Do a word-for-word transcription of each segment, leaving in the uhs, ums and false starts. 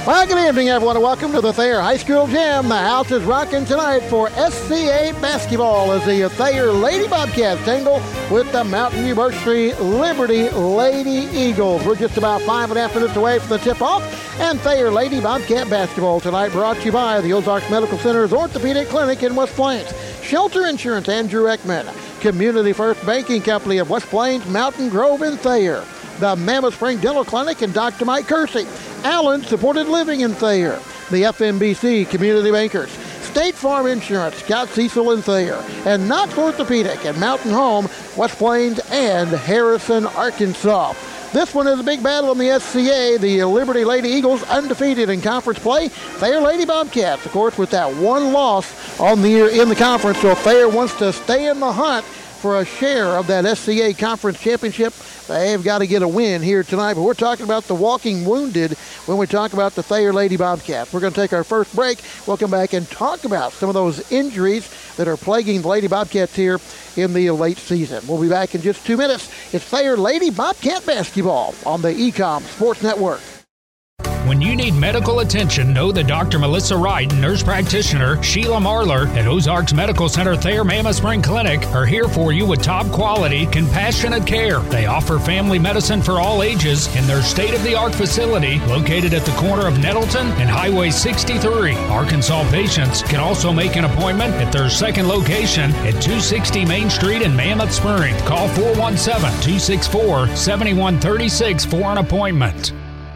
Well, good evening, everyone, and welcome to the Thayer High School Gym. The house is rocking tonight for S C A basketball as the Thayer Lady Bobcats tangle with the Mountain University Liberty Lady Eagles. We're just about five and a half minutes away from the tip-off, and Thayer Lady Bobcat basketball tonight brought to you by the Ozarks Medical Center's Orthopedic Clinic in West Plains, Shelter Insurance, Andrew Ekman, Community First Banking Company of West Plains, Mountain Grove, and Thayer, the Mammoth Spring Dental Clinic, and Doctor Mike Kersey, Allen Supported Living in Thayer, the F M B C Community Bankers, State Farm Insurance, Scott Cecil in Thayer, and Knox Orthopedic and Mountain Home, West Plains, and Harrison, Arkansas. This one is a big battle in the S C A. The Liberty Lady Eagles undefeated in conference play. Thayer Lady Bobcats, of course, with that one loss on the year in the conference. So Thayer wants to stay in the hunt for a share of that S C A Conference Championship. They've got to get a win here tonight. But we're talking about the walking wounded when we talk about the Thayer Lady Bobcats. We're going to take our first break. We'll come back and talk about some of those injuries that are plaguing the Lady Bobcats here in the late season. We'll be back in just two minutes. It's Thayer Lady Bobcat basketball on the E COM Sports Network. When you need medical attention, know that Doctor Melissa Wright and nurse practitioner Sheila Marler at Ozarks Medical Center Thayer Mammoth Spring Clinic are here for you with top quality, compassionate care. They offer family medicine for all ages in their state-of-the-art facility located at the corner of Nettleton and Highway sixty-three. Arkansas patients can also make an appointment at their second location at two sixty Main Street in Mammoth Spring. Call four one seven, two six four, seven one three six for an appointment.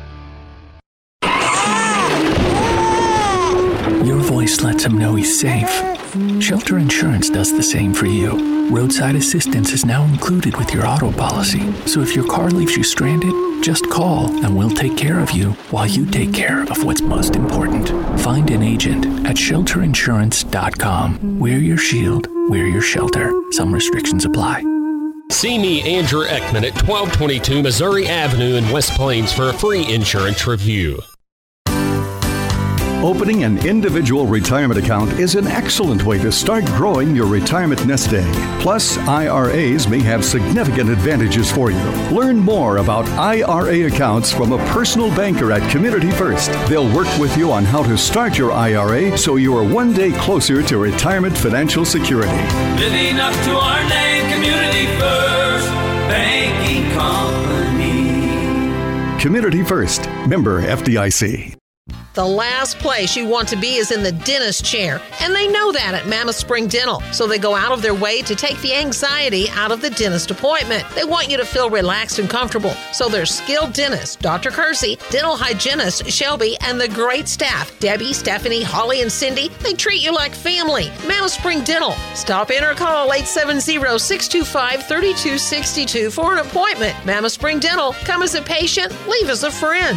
Your voice lets him know he's safe. Shelter Insurance does the same for you. Roadside assistance is now included with your auto policy. So if your car leaves you stranded, just call and we'll take care of you while you take care of what's most important. Find an agent at shelter insurance dot com. Wear your shield, wear your shelter. Some restrictions apply. See me, Andrew Ekman, at twelve twenty-two Missouri Avenue in West Plains for a free insurance review. Opening an individual retirement account is an excellent way to start growing your retirement nest egg. Plus, I R As may have significant advantages for you. Learn more about I R A accounts from a personal banker at Community First. They'll work with you on how to start your I R A so you are one day closer to retirement financial security. Living up to our name, Community First Banking Company. Community First, member F D I C. The last place you want to be is in the dentist chair, and they know that at Mammoth Spring Dental, so they go out of their way to take the anxiety out of the dentist appointment. They want you to feel relaxed and comfortable, so their skilled dentist, Doctor Kersey, dental hygienist Shelby, and the great staff, Debbie, Stephanie, Holly, and Cindy, they treat you like family. Mammoth Spring Dental. Stop in or call eight seven zero, six two five, three two six two for an appointment. Mammoth Spring Dental. Come as a patient, leave as a friend.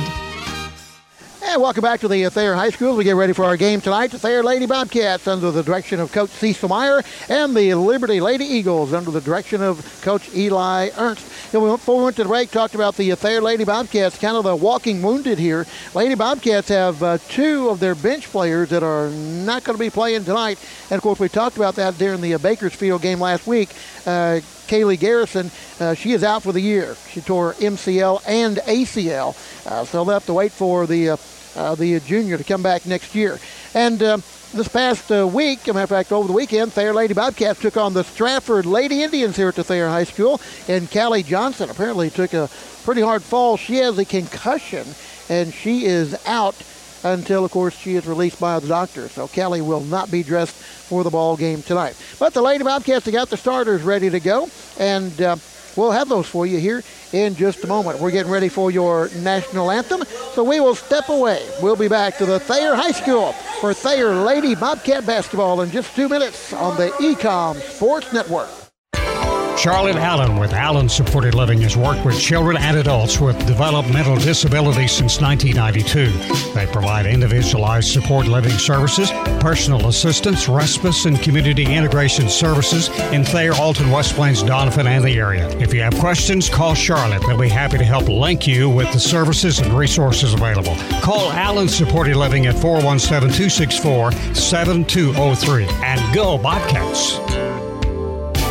And welcome back to the Thayer High School. We get ready for our game tonight. The Thayer Lady Bobcats under the direction of Coach Cecil Meyer, and the Liberty Lady Eagles under the direction of Coach Eli Ernst. And we went, before we went to the break, talked about the Thayer Lady Bobcats, kind of the walking wounded here. Lady Bobcats have uh, two of their bench players that are not going to be playing tonight. And, of course, we talked about that during the uh, Bakersfield game last week. Uh, Kaylee Garrison, uh, she is out for the year. She tore M C L and A C L, uh, so they'll have to wait for the uh, uh, the junior to come back next year. And uh, this past uh, week, as a matter of fact, over the weekend, Thayer Lady Bobcats took on the Stratford Lady Indians here at the Thayer High School, and Callie Johnson apparently took a pretty hard fall. She has a concussion, and she is out until, of course, she is released by the doctor. So Callie will not be dressed for the ball game tonight. But the Lady Bobcats have got the starters ready to go, and uh, we'll have those for you here in just a moment. We're getting ready for your national anthem, so we will step away. We'll be back to the Thayer High School for Thayer Lady Bobcat basketball in just two minutes on the E COM Sports Network. Charlotte Allen with Allen Supported Living has worked with children and adults with developmental disabilities since nineteen ninety-two. They provide individualized support living services, personal assistance, respite, and community integration services in Thayer, Alton, West Plains, Donovan, and the area. If you have questions, call Charlotte. They'll be happy to help link you with the services and resources available. Call Allen Supported Living at four one seven, two six four, seven two zero three and go Bobcats.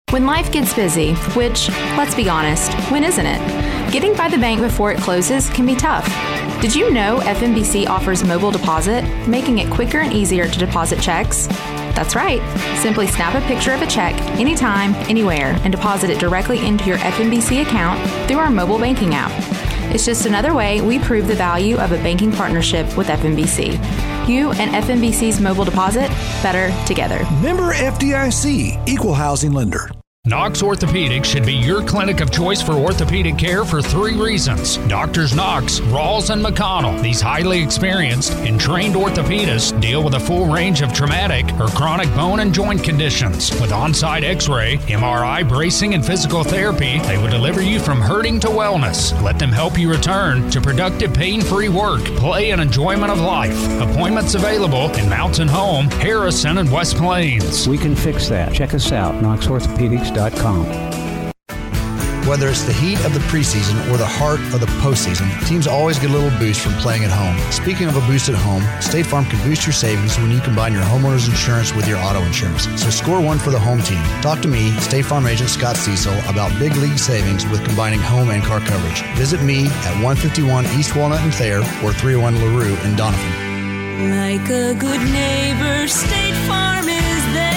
When life gets busy, which, let's be honest, when isn't it? Getting by the bank before it closes can be tough. Did you know F M B C offers mobile deposit, making it quicker and easier to deposit checks? That's right. Simply snap a picture of a check anytime, anywhere, and deposit it directly into your F M B C account through our mobile banking app. It's just another way we prove the value of a banking partnership with F M B C. You and F M B C's mobile deposit, better together. Member F D I C, Equal Housing Lender. Knox Orthopedics should be your clinic of choice for orthopedic care for three reasons. Doctors Knox, Rawls, and McConnell. These highly experienced and trained orthopedists deal with a full range of traumatic or chronic bone and joint conditions. With on-site x-ray, M R I, bracing, and physical therapy, they will deliver you from hurting to wellness. Let them help you return to productive, pain-free work, play, and enjoyment of life. Appointments available in Mountain Home, Harrison, and West Plains. We can fix that. Check us out, knox orthopedics dot com. Whether it's the heat of the preseason or the heart of the postseason, teams always get a little boost from playing at home. Speaking of a boost at home, State Farm can boost your savings when you combine your homeowner's insurance with your auto insurance. So score one for the home team. Talk to me, State Farm agent Scott Cecil, about big league savings with combining home and car coverage. Visit me at one fifty-one East Walnut in Thayer or three oh one LaRue in Doniphan. Like a good neighbor, State Farm is there.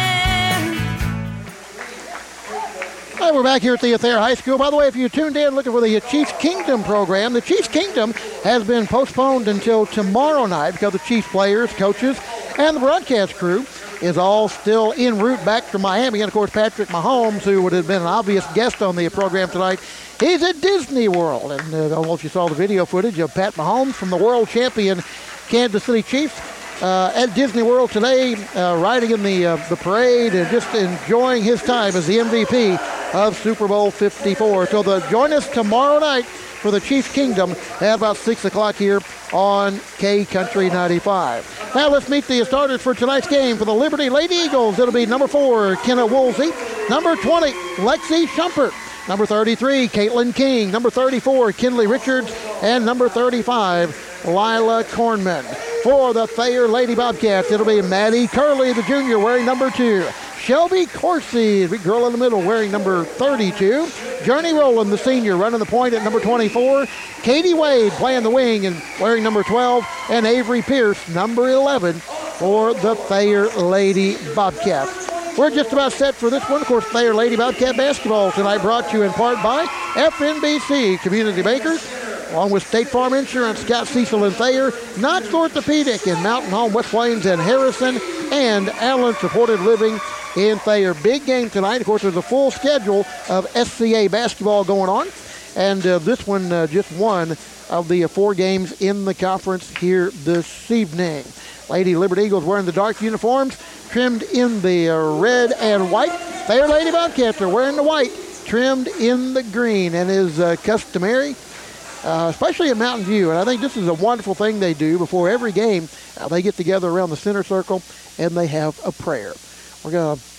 Hi, we're back here at the Thayer High School. By the way, if you tuned in looking for the Chiefs Kingdom program, the Chiefs Kingdom has been postponed until tomorrow night because the Chiefs players, coaches, and the broadcast crew is all still en route back from Miami. And, of course, Patrick Mahomes, who would have been an obvious guest on the program tonight, he's at Disney World. And uh, I don't know if you saw the video footage of Pat Mahomes from the world champion Kansas City Chiefs uh, at Disney World today, uh, riding in the, uh, the parade and just enjoying his time as the M V P of Super Bowl fifty-four. So the, join us tomorrow night for the Chiefs Kingdom at about six o'clock here on K Country ninety-five. Now let's meet the starters for tonight's game. For the Liberty Lady Eagles, it'll be number four, Kenna Woolsey. Number twenty, Lexi Shumpert. Number thirty-three, Caitlin King. Number thirty-four, Kinley Richards. And number thirty-five, Lila Kornman. For the Thayer Lady Bobcats, it'll be Maddie Curley, the junior, wearing number two. Shelby Corsi, the big girl in the middle, wearing number thirty-two. Journey Rowland, the senior, running the point at number twenty-four. Katie Wade playing the wing and wearing number twelve. And Avery Pierce, number eleven, for the Thayer Lady Bobcats. We're just about set for this one. Of course, Thayer Lady Bobcat basketball tonight brought to you in part by F N B C Community Bakers, along with State Farm Insurance, Scott Cecil and Thayer, Knox Orthopedic in Mountain Home, West Plains and Harrison, and Allen Supported Living in Thayer. Big game tonight. Of course, there's a full schedule of S C A basketball going on, and uh, this one uh, just one of the uh, four games in the conference here this evening. Lady Liberty Eagles wearing the dark uniforms, trimmed in the uh, red and white. Thayer Lady Bobcats are wearing the white, trimmed in the green, and is uh, customary, uh, especially at Mountain View. And I think this is a wonderful thing they do before every game. Uh, they get together around the center circle, and they have a prayer. We're going to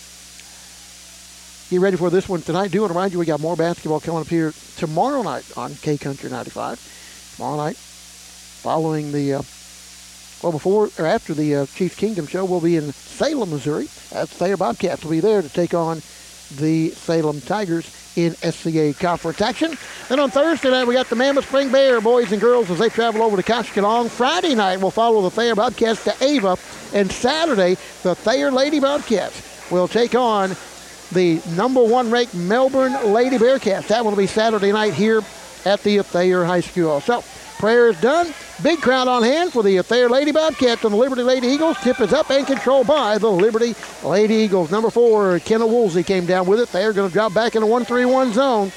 get ready for this one tonight. Do want to remind you we got more basketball coming up here tomorrow night on K Country ninety-five. Tomorrow night, following the... Uh, Well, before or after the uh, Chiefs Kingdom show, we'll be in Salem, Missouri. As Thayer Bobcats will be there to take on the Salem Tigers in S C A conference action. Then on Thursday night, we got the Mammoth Spring Bear boys and girls as they travel over to Koshkonong. Friday night, we'll follow the Thayer Bobcats to Ava. And Saturday, the Thayer Lady Bobcats will take on the number one ranked Melbourne Lady Bearcats. That will be Saturday night here at the Thayer High School. So, prayer is done. Big crowd on hand for the Thayer Lady Bobcats and the Liberty Lady Eagles. Tip is up and controlled by the Liberty Lady Eagles. Number four, Kenna Woolsey came down with it. They're going to drop back in the one three one zone.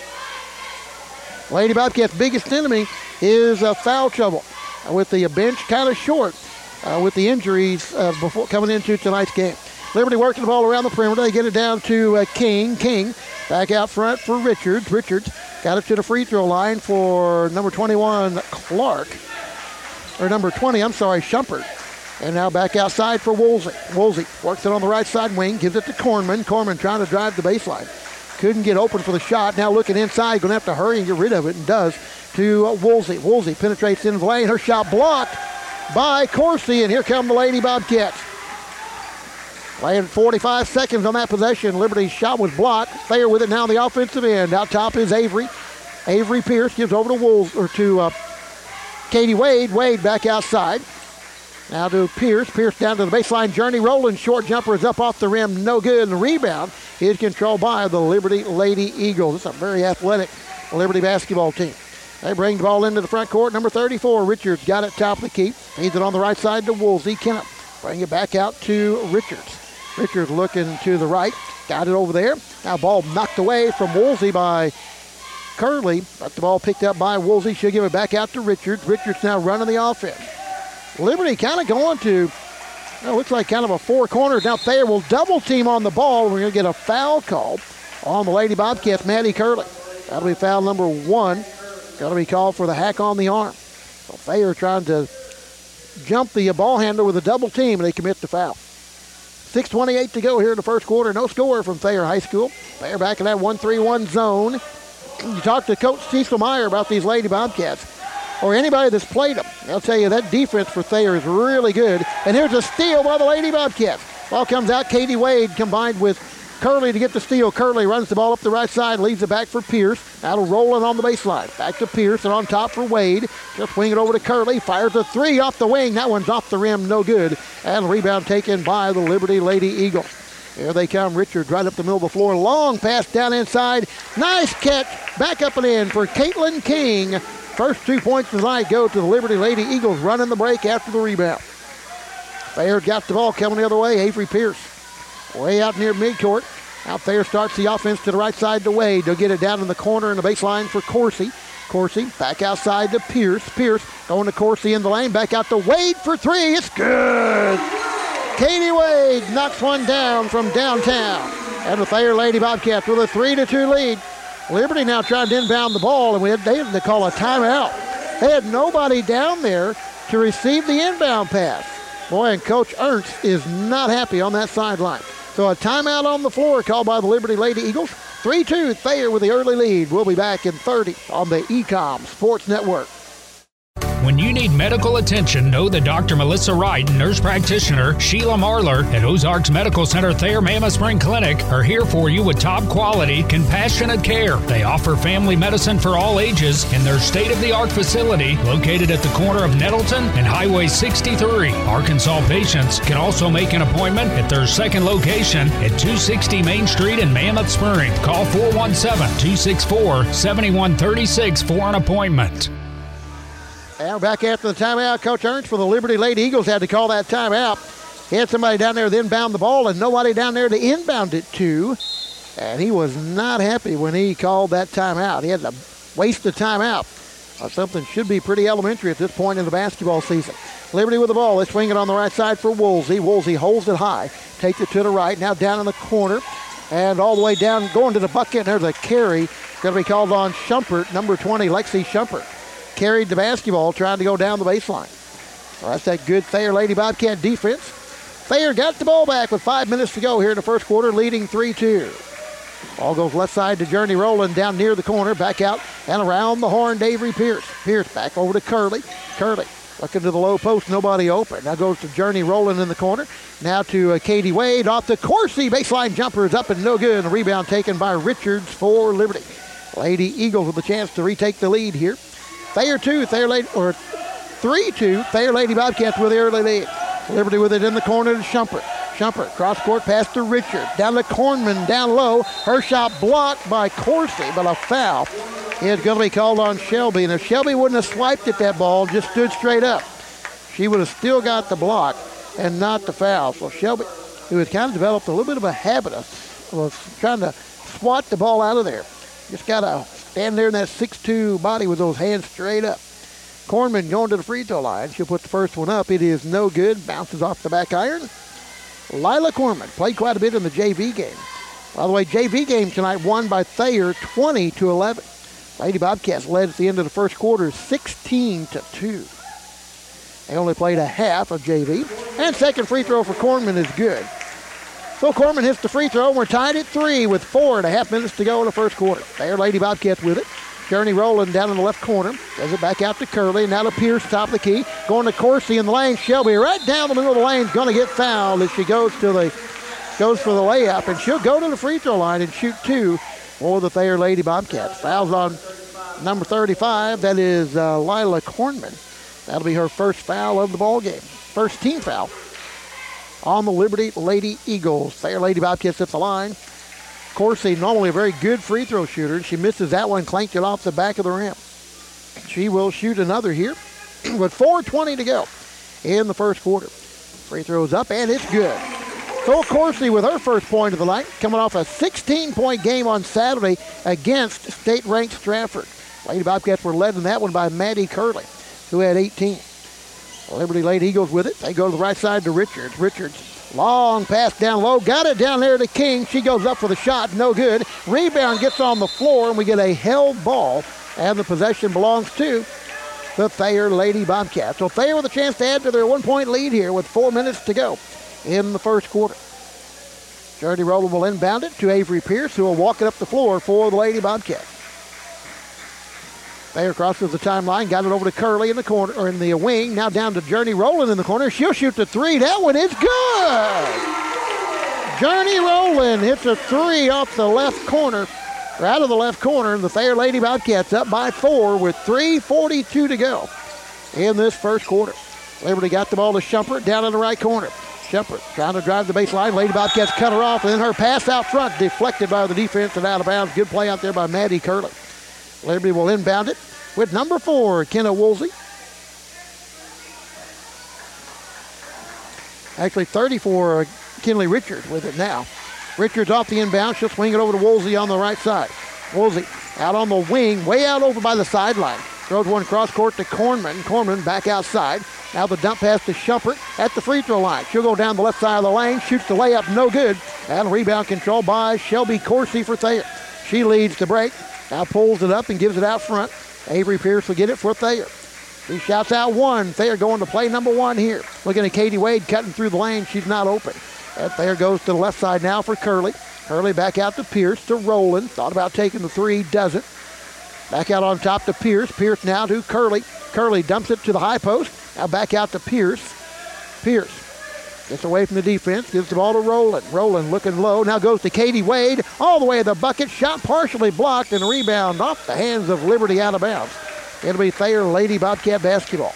Lady Bobcats' biggest enemy is uh, foul trouble, uh, with the bench kind of short uh, with the injuries uh, before coming into tonight's game. Liberty working the ball around the perimeter. They get it down to uh, King. King back out front for Richards. Richards got it to the free throw line for number twenty-one, Clark. Or number twenty, I'm sorry, Shumpert. And now back outside for Woolsey. Woolsey works it on the right side wing, gives it to Kornman. Kornman trying to drive the baseline. Couldn't get open for the shot. Now looking inside, going to have to hurry and get rid of it, and does, to uh, Woolsey. Woolsey penetrates in the lane. Her shot blocked by Corsi, and here come the Lady Bobcats. Playing forty-five seconds on that possession. Liberty's shot was blocked. Thayer with it now on the offensive end. Out top is Avery. Avery Pierce gives over to Wolves, or to uh, Katie Wade. Wade back outside. Now to Pierce. Pierce down to the baseline. Journey rolling. Short jumper is up off the rim. No good. And the rebound is controlled by the Liberty Lady Eagles. It's a very athletic Liberty basketball team. They bring the ball into the front court. Number thirty-four, Richards, got it top of the key. Feeds it on the right side to Woolsey. Kennett bring it back out to Richards. Richards looking to the right. Got it over there. Now ball knocked away from Woolsey by Curley. But the ball picked up by Woolsey. She'll give it back out to Richards. Richards now running the offense. Liberty kind of going to, well, looks like kind of a four corners. Now Thayer will double team on the ball. We're going to get a foul call on the Lady Bobcats, Maddie Curley. That'll be foul number one. Got to be called for the hack on the arm. So Thayer trying to jump the ball handler with a double team, and they commit the foul. six twenty-eight to go here in the first quarter. No score from Thayer High School. Thayer back in that one three one zone. You talk to Coach Cecil Meyer about these Lady Bobcats, or anybody that's played them. They'll tell you that defense for Thayer is really good. And here's a steal by the Lady Bobcats. Ball comes out. Katie Wade combined with Curley to get the steal. Curley runs the ball up the right side, leaves it back for Pierce. That'll roll it on the baseline. Back to Pierce, and on top for Wade. Just swing it over to Curley. Fires a three off the wing. That one's off the rim, no good. And rebound taken by the Liberty Lady Eagles. Here they come. Richards right up the middle of the floor. Long pass down inside. Nice catch. Back up and in for Caitlin King. First two points tonight go to the Liberty Lady Eagles running the break after the rebound. Thayer got the ball coming the other way. Avery Pierce way out near midcourt. Out there starts the offense to the right side to Wade. They'll get it down in the corner in the baseline for Coursey. Coursey back outside to Pierce. Pierce going to Coursey in the lane. Back out to Wade for three. It's good. Katie Wade knocks one down from downtown. And the Thayer Lady Bobcats with a three to two lead. Liberty now trying to inbound the ball, and we had, they had to call a timeout. They had nobody down there to receive the inbound pass. Boy, and Coach Ernst is not happy on that sideline. So a timeout on the floor called by the Liberty Lady Eagles. three two, Thayer with the early lead. We'll be back in thirty on the E COM Sports Network. When you need medical attention, know that Doctor Melissa Wright and nurse practitioner Sheila Marlar at Ozarks Medical Center Thayer Mammoth Spring Clinic are here for you with top quality, compassionate care. They offer family medicine for all ages in their state-of-the-art facility located at the corner of Nettleton and Highway sixty-three. Arkansas patients can also make an appointment at their second location at two sixty Main Street in Mammoth Spring. Call four one seven, two six four, seven one three six for an appointment. And back after the timeout, Coach Ernst for the Liberty Lady Eagles had to call that timeout. He had somebody down there to inbound the ball and nobody down there to inbound it to. And he was not happy when he called that timeout. He had to waste the timeout. Uh, something should be pretty elementary at this point in the basketball season. Liberty with the ball. They swing it on the right side for Woolsey. Woolsey holds it high. Takes it to the right. Now down in the corner. And all the way down, going to the bucket. There's a carry. Going to be called on Schumpert, number twenty, Lexi Schumpert. Carried the basketball, trying to go down the baseline. Well, that's that good Thayer Lady Bobcat defense. Thayer got the ball back with five minutes to go here in the first quarter, leading three two. Ball goes left side to Journey Rowland down near the corner, back out and around the horn to Avery Pierce. Pierce back over to Curley. Curley looking to the low post, nobody open. Now goes to Journey Rowland in the corner. Now to uh, Katie Wade off the Coursey. Baseline jumper is up and no good. And a rebound taken by Richards for Liberty. Lady Eagles with a chance to retake the lead here. Thayer two, Thayer Lady, or three two, Thayer Lady Bobcats with the early lead. Liberty with it in the corner to Schumpert. Schumpert, cross-court pass to Richard. Down to Kornman, down low. Her shot blocked by Coursey, but a foul is going to be called on Shelby. And if Shelby wouldn't have swiped at that ball, just stood straight up, she would have still got the block and not the foul. So Shelby, who has kind of developed a little bit of a habit of, of trying to swat the ball out of there, just got to stand there in that six two body with those hands straight up. Kornman going to the free throw line. She'll put the first one up. It is no good. Bounces off the back iron. Lila Kornman played quite a bit in the J V game. By the way, J V game tonight won by Thayer twenty to eleven. Lady Bobcats led at the end of the first quarter sixteen to two. They only played a half of J V. And second free throw for Kornman is good. So Kornman hits the free throw, and we're tied at three with four and a half minutes to go in the first quarter. There, Lady Bobcats with it. Journey Rowland down in the left corner. Does it back out to Curley. Now to Pierce, top of the key. Going to Coursey in the lane. Shelby right down the middle of the lane is going to get fouled as she goes to the goes for the layup, and she'll go to the free throw line and shoot two for the Thayer Lady Bobcats. Fouls on number thirty-five. That is uh, Lila Kornman. That'll be her first foul of the ball game. First team foul on the Liberty Lady Eagles. Thayer Lady Bobcats at the line. Coursey, normally a very good free throw shooter. She misses that one, clanked it off the back of the rim. She will shoot another here with four twenty to go in the first quarter. Free throws up, and it's good. Phil Coursey with her first point of the night, coming off a sixteen-point game on Saturday against state-ranked Stratford. Lady Bobcats were led in that one by Maddie Curley, who had eighteen. Liberty Lady Eagles with it. They go to the right side to Richards. Richards, long pass down low. Got it down there to King. She goes up for the shot. No good. Rebound gets on the floor, and we get a held ball, and the possession belongs to the Thayer Lady Bobcats. So Thayer with a chance to add to their one-point lead here with four minutes to go in the first quarter. Journey Rowland will inbound it to Avery Pierce, who will walk it up the floor for the Lady Bobcats. Thayer crosses the timeline, got it over to Curley in the corner, or in the wing. Now down to Journey Rowland in the corner. She'll shoot the three. That one is good. Journey Rowland hits a three off the left corner, or out of the left corner. And the Thayer Lady Bobcats up by four with three forty-two to go in this first quarter. Liberty got the ball to Shumpert down in the right corner. Shumpert trying to drive the baseline. Lady Bobcats cut her off, and then her pass out front deflected by the defense and out of bounds. Good play out there by Maddie Curley. Liberty will inbound it with number four, Kenna Woolsey. Actually, thirty-four, uh, Kinley Richards with it now. Richards off the inbound. She'll swing it over to Woolsey on the right side. Woolsey out on the wing, way out over by the sideline. Throws one cross court to Kornman. Kornman back outside. Now the dump pass to Shumpert at the free throw line. She'll go down the left side of the lane, shoots the layup, no good. And rebound control by Shelby Coursey for Thayer. She leads the break. Now pulls it up and gives it out front. Avery Pierce will get it for Thayer. He shouts out one. Thayer going to play number one here. Looking at Katie Wade cutting through the lane. She's not open. And Thayer goes to the left side now for Curley. Curley back out to Pierce, to Rowland. Thought about taking the three, doesn't. Back out on top to Pierce. Pierce now to Curley. Curley dumps it to the high post. Now back out to Pierce. Pierce gets away from the defense, gives the ball to Rowland. Rowland looking low, now goes to Katie Wade, all the way to the bucket, shot partially blocked, and a rebound off the hands of Liberty out of bounds. It'll be Thayer Lady Bobcat basketball.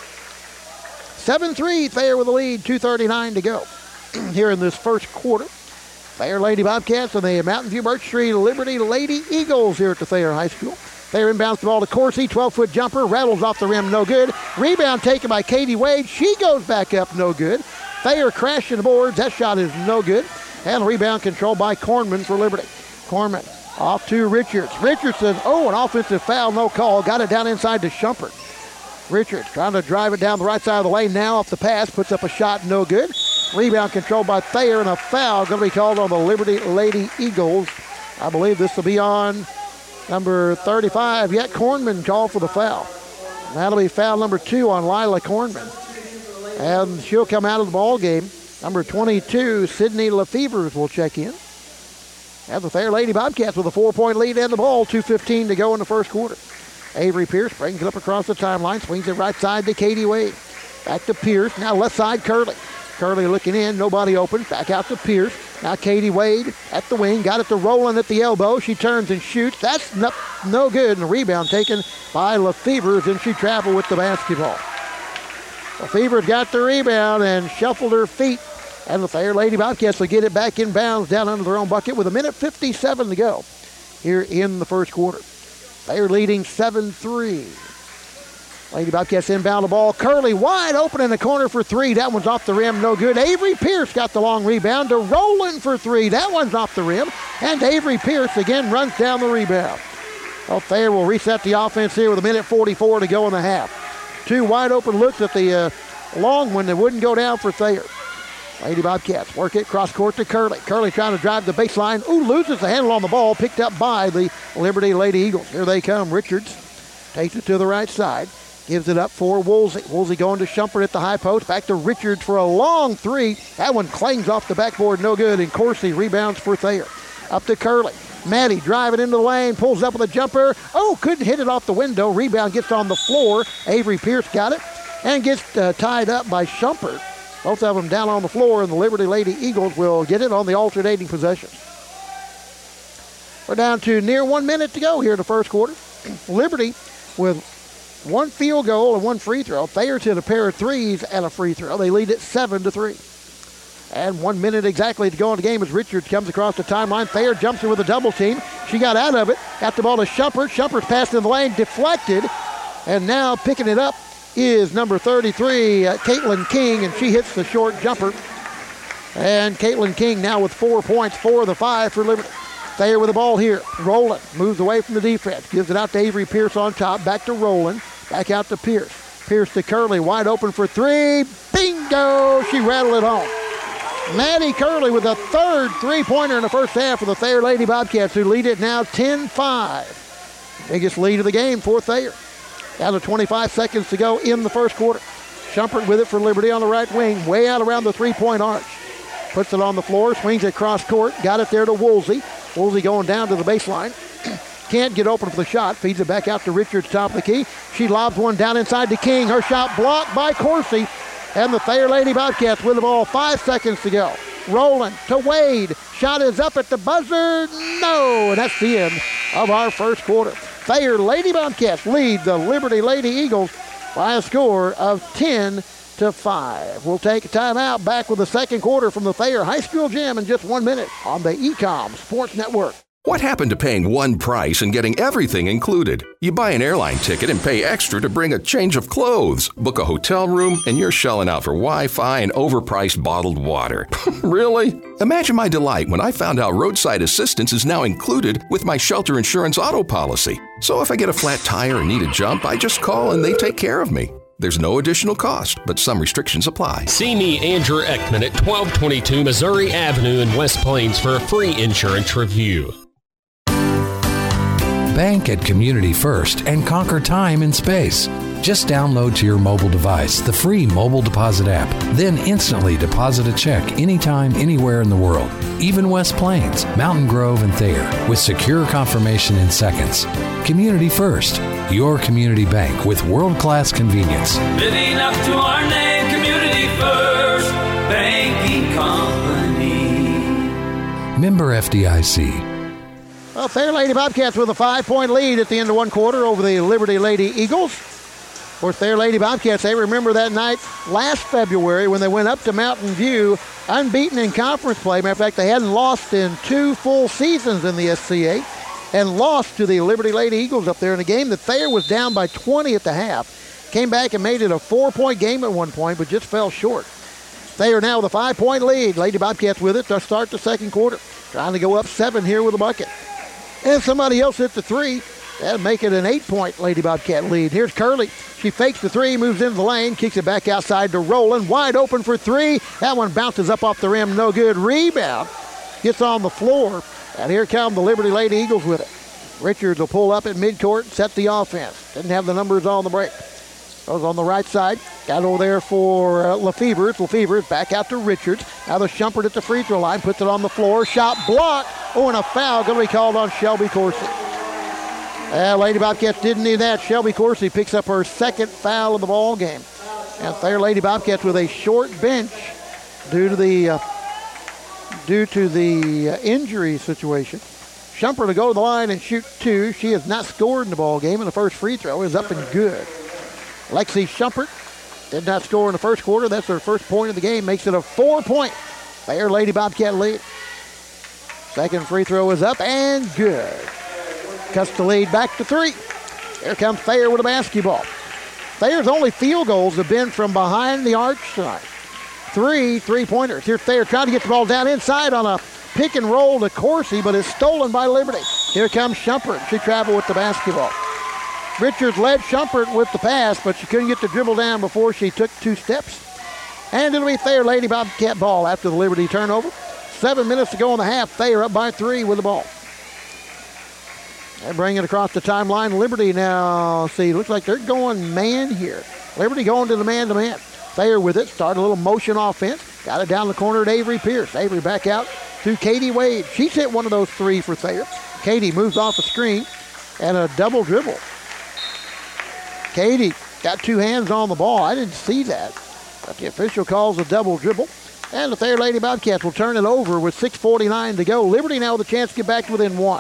seven three, Thayer with the lead, two thirty-nine to go here in this first quarter. Thayer Lady Bobcats and the Mountain View Birch Street Liberty Lady Eagles here at the Thayer High School. Thayer inbounds the ball to Coursey, twelve-foot jumper, rattles off the rim, no good. Rebound taken by Katie Wade, she goes back up, no good. Thayer crashing the boards. That shot is no good. And rebound control by Kornman for Liberty. Kornman off to Richards. Richardson, oh, an offensive foul, no call. Got it down inside to Shumpert. Richards trying to drive it down the right side of the lane now off the pass. Puts up a shot, no good. Rebound control by Thayer, and a foul going to be called on the Liberty Lady Eagles. I believe this will be on number thirty-five. Yet Kornman called for the foul. That'll be foul number two on Lila Kornman. And she'll come out of the ball game. Number twenty-two, Sydney Lefevers will check in. And the Thayer Lady Bobcats with a four-point lead and the ball. two fifteen to go in the first quarter. Avery Pierce brings it up across the timeline, swings it right side to Katie Wade. Back to Pierce, now left side Curley. Curley looking in, nobody open. Back out to Pierce. Now Katie Wade at the wing, got it to Rowland at the elbow. She turns and shoots. That's no, no good. And a rebound taken by Lefevers, and she traveled with the basketball. Lefevers got the rebound and shuffled her feet. And the Thayer Lady Bobcats will get it back in bounds down under their own bucket with a minute fifty-seven to go here in the first quarter. Thayer leading seven three. Lady Bobcats inbound the ball. Curley wide open in the corner for three. That one's off the rim, no good. Avery Pierce got the long rebound to Rowland for three. That one's off the rim. And Avery Pierce again runs down the rebound. Well, Thayer will reset the offense here with a minute forty-four to go in the half. Two wide open looks at the uh, long one that wouldn't go down for Thayer. Lady Bobcats work it cross court to Curley. Curley trying to drive the baseline. Ooh, loses the handle on the ball. Picked up by the Liberty Lady Eagles. Here they come. Richards takes it to the right side. Gives it up for Woolsey. Woolsey going to Shumpert at the high post. Back to Richards for a long three. That one clangs off the backboard. No good. And Coursey rebounds for Thayer. Up to Curley. Maddie driving into the lane. Pulls up with a jumper. Oh, couldn't hit it off the window. Rebound gets on the floor. Avery Pierce got it. And gets uh, tied up by Shumpert. Both of them down on the floor, and the Liberty Lady Eagles will get it on the alternating possessions. We're down to near one minute to go here in the first quarter. Liberty with one field goal and one free throw. Thayer's hit a pair of threes and a free throw. They lead it seven to three. And one minute exactly to go in the game as Richards comes across the timeline. Thayer jumps in with a double team. She got out of it. Got the ball to Shumpert. Shumpert's passed in the lane, deflected. And now picking it up is number thirty-three, uh, Caitlin King, and she hits the short jumper. And Caitlin King now with four points, four of the five for Liberty. Thayer with the ball here. Rowland moves away from the defense. Gives it out to Avery Pierce on top. Back to Rowland. Back out to Pierce. Pierce to Curley. Wide open for three. Bingo! She rattled it home. Maddie Curley with the third three-pointer in the first half for the Thayer Lady Bobcats, who lead it now ten five. Biggest lead of the game for Thayer. Down to twenty-five seconds to go in the first quarter. Shumpert with it for Liberty on the right wing. Way out around the three-point arch. Puts it on the floor. Swings it cross court. Got it there to Woolsey. Woolsey going down to the baseline. Can't get open for the shot. Feeds it back out to Richards, top of the key. She lobs one down inside to King. Her shot blocked by Coursey. And the Thayer Lady Bobcats with the ball. Five seconds to go. Rowland to Wade. Shot is up at the buzzer. No. And that's the end of our first quarter. Thayer Lady Bobcats lead the Liberty Lady Eagles by a score of ten to five. We'll take a timeout. Back with the second quarter from the Thayer High School Gym in just one minute on the E COM Sports Network. What happened to paying one price and getting everything included? You buy an airline ticket and pay extra to bring a change of clothes, book a hotel room, and you're shelling out for Wi-Fi and overpriced bottled water. Really? Imagine my delight when I found out roadside assistance is now included with my shelter insurance auto policy. So if I get a flat tire or need a jump, I just call and they take care of me. There's no additional cost, but some restrictions apply. See me, Andrew Ekman, at twelve twenty-two Missouri Avenue in West Plains for a free insurance review. Bank at Community First and conquer time and space. Just download to your mobile device the free mobile deposit app. Then instantly deposit a check anytime, anywhere in the world. Even West Plains, Mountain Grove, and Thayer with secure confirmation in seconds. Community First, your community bank with world-class convenience. Living up to our name, Community First Banking Company. Member F D I C. Well, Thayer Lady Bobcats with a five-point lead at the end of one quarter over the Liberty Lady Eagles. Of course, Thayer Lady Bobcats, they remember that night last February when they went up to Mountain View, unbeaten in conference play. Matter of fact, they hadn't lost in two full seasons in the S C A and lost to the Liberty Lady Eagles up there in a game that Thayer was down by twenty at the half. Came back and made it a four-point game at one point, but just fell short. Thayer now with a five-point lead. Lady Bobcats with it to start the second quarter. Trying to go up seven here with a bucket. And somebody else hit the three. That'll make it an eight-point Lady Bobcat lead. Here's Curley. She fakes the three, moves into the lane, kicks it back outside to Rowland. Wide open for three. That one bounces up off the rim. No good. Rebound. Gets on the floor. And here come the Liberty Lady Eagles with it. Richards will pull up at midcourt, set the offense. Didn't have the numbers on the break. Goes on the right side. Got over there for uh, Lefevers. Lefevers back out to Richards. Now the Shumpert at the free throw line. Puts it on the floor. Shot blocked. Oh, and a foul going to be called on Shelby Coursey. Uh, Lady Bobcats didn't need that. Shelby Coursey picks up her second foul of the ball game. And Thayer Lady Bobcats with a short bench due to the uh, due to the uh, injury situation. Shumpert to go to the line and shoot two. She has not scored in the ball game, and the first free throw is up and good. Lexi Shumpert did not score in the first quarter. That's her first point of the game. Makes it a four-point Thayer Lady Bobcat lead. Second free throw is up and good. Cuts the lead back to three. Here comes Thayer with a basketball. Thayer's only field goals have been from behind the arch tonight. Three three-pointers. Here Thayer trying to get the ball down inside on a pick and roll to Coursey, but it's stolen by Liberty. Here comes Shumpert. She traveled with the basketball. Richards led Shumpert with the pass, but she couldn't get the dribble down before she took two steps. And it'll be Thayer Lady Bobcat ball after the Liberty turnover. Seven minutes to go in the half. Thayer up by three with the ball. They bring it across the timeline. Liberty now, see, looks like they're going man here. Liberty going to the man-to-man. Thayer with it. Start a little motion offense. Got it down the corner to Avery Pierce. Avery back out to Katie Wade. She's hit one of those three for Thayer. Katie moves off a screen and a double dribble. Katie got two hands on the ball. I didn't see that. But the official calls a double dribble. And the Thayer Lady Bobcats will turn it over with six forty-nine to go. Liberty now with a chance to get back to within one.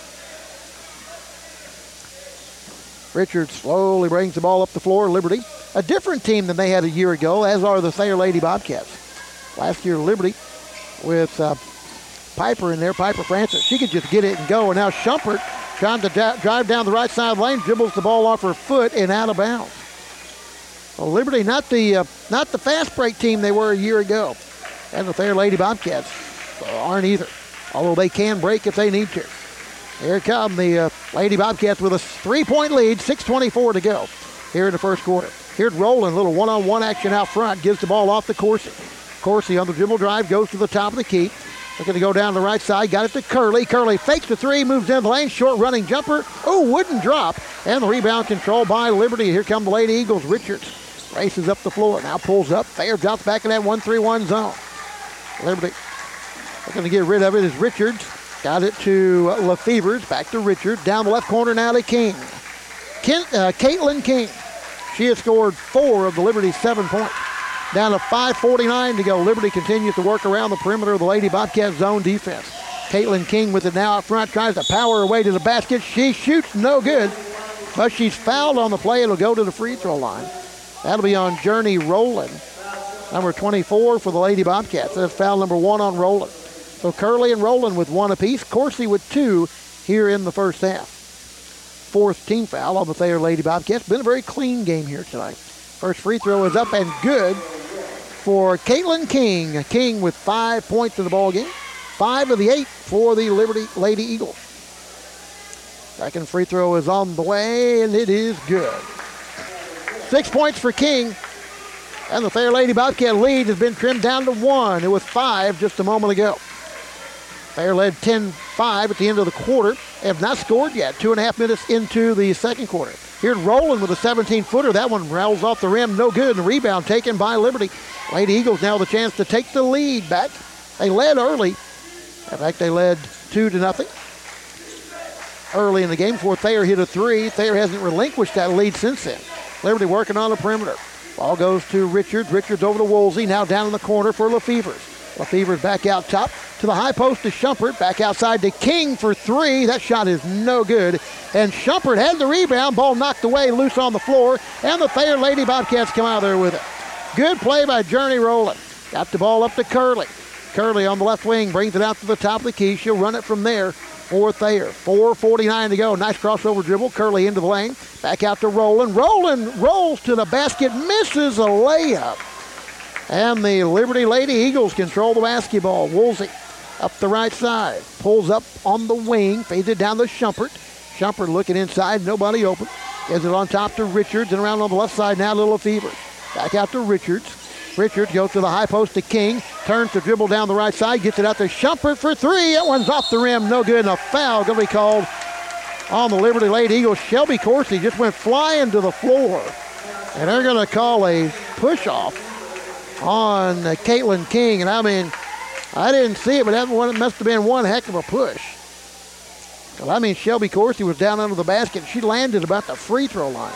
Richards slowly brings the ball up the floor. Liberty, a different team than they had a year ago, as are the Thayer Lady Bobcats. Last year, Liberty with uh, Piper in there, Piper Francis. She could just get it and go. And now Schumpert trying to da- drive down the right side lane, dribbles the ball off her foot and out of bounds. Well, Liberty, not the uh, not the fast break team they were a year ago. And the Thayer Lady Bobcats aren't either, although they can break if they need to. Here come the uh, Lady Bobcats with a three-point lead, six twenty-four to go here in the first quarter. Here's Rowland, little one-on-one action out front, gives the ball off to Coursey. Coursey on the dribble drive, goes to the top of the key. Looking to go down the right side, got it to Curley. Curley fakes the three, moves in the lane, short running jumper. Oh, wouldn't drop. And the rebound controlled by Liberty. Here come the Lady Eagles. Richards races up the floor, now pulls up. Thayer drops back in that one three one zone. Liberty looking to get rid of it is Richards. Got it to uh, Lefevers. Back to Richards. Down the left corner now to King. Ken, uh, Caitlin King. She has scored four of the Liberty's seven points. Down to five forty-nine to go. Liberty continues to work around the perimeter of the Lady Bobcat zone defense. Caitlin King with it now up front. Tries to power her way to the basket. She shoots no good. But she's fouled on the play. It'll go to the free throw line. That'll be on Journey Rowland. Number twenty-four for the Lady Bobcats. That's foul number one on Rowland. So Curley and Rowland with one apiece. Coursey with two here in the first half. Fourth team foul on the Thayer Lady Bobcats. Been a very clean game here tonight. First free throw is up and good for Caitlin King. King with five points in the ball game. Five of the eight for the Liberty Lady Eagles. Second free throw is on the way, and it is good. Six points for King. And the Thayer Lady Bobcat lead has been trimmed down to one. It was five just a moment ago. Thayer led ten five at the end of the quarter. They have not scored yet. Two and a half minutes into the second quarter. Here's Rowland with a seventeen-footer. That one rattles off the rim. No good. And the rebound taken by Liberty. Lady Eagles now the chance to take the lead back. They led early. In fact, they led two to nothing early in the game before Thayer hit a three. Thayer hasn't relinquished that lead since then. Liberty working on the perimeter. Ball goes to Richards. Richards over to Woolsey. Now down in the corner for Lefevers. Lefevers back out top to the high post to Schumpert. Back outside to King for three. That shot is no good. And Schumpert had the rebound. Ball knocked away, loose on the floor. And the Thayer Lady Bobcats come out of there with it. Good play by Journey Rowland. Got the ball up to Curley. Curley on the left wing brings it out to the top of the key. She'll run it from there for Thayer. four forty-nine to go. Nice crossover dribble. Curley into the lane. Back out to Rowland. Rowland rolls to the basket. Misses a layup. And the Liberty Lady Eagles control the basketball. Woolsey up the right side. Pulls up on the wing. Fades it down to Schumpert. Schumpert looking inside. Nobody open. Gives it on top to Richards. And around on the left side now to Lefevers. Back out to Richards. Richards goes to the high post to King. Turns to dribble down the right side. Gets it out to Schumpert for three. That one's off the rim. No good. And a foul going to be called on the Liberty Lady Eagles. Shelby Coursey just went flying to the floor. And they're going to call a push-off on uh, Caitlin King. And I mean, I didn't see it, but that one must have been one heck of a push. Well, I mean, Shelby Coursey was down under the basket. She landed about the free throw line.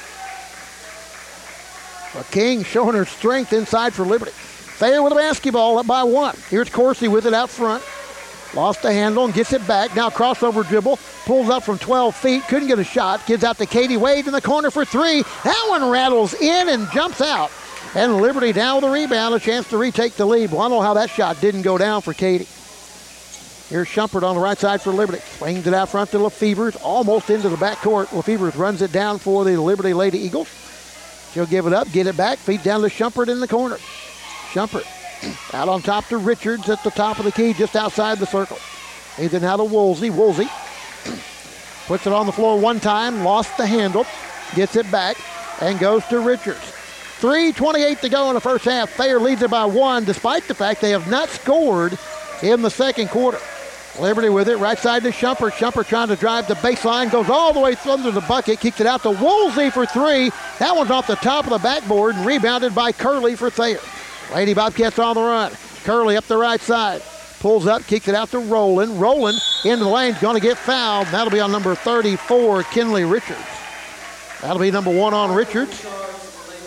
But King showing her strength inside for Liberty. Thayer with the basketball up by one. Here's Coursey with it out front. Lost the handle and gets it back. Now crossover dribble. Pulls up from twelve feet. Couldn't get a shot. Gives out to Katie Wade in the corner for three. That one rattles in and jumps out. And Liberty down with a rebound. A chance to retake the lead. Well, I don't know how that shot didn't go down for Katie. Here's Schumpert on the right side for Liberty. Swings it out front to Lefevers. Almost into the backcourt. Lefevers runs it down for the Liberty Lady Eagles. She'll give it up, get it back, feed down to Schumpert in the corner. Schumpert out on top to Richards at the top of the key, just outside the circle. He's it now to Woolsey. Woolsey puts it on the floor one time, lost the handle, gets it back, and goes to Richards. three twenty-eight to go in the first half. Thayer leads it by one, despite the fact they have not scored in the second quarter. Liberty with it, right side to Schumpert. Schumpert trying to drive the baseline, goes all the way under the bucket, kicks it out to Woolsey for three. That one's off the top of the backboard and rebounded by Curley for Thayer. Lady Bobcats on the run. Curley up the right side. Pulls up, kicks it out to Rowland. Rowland into the lane's going to get fouled. That'll be on number thirty-four, Kinley Richards. That'll be number one on Richards.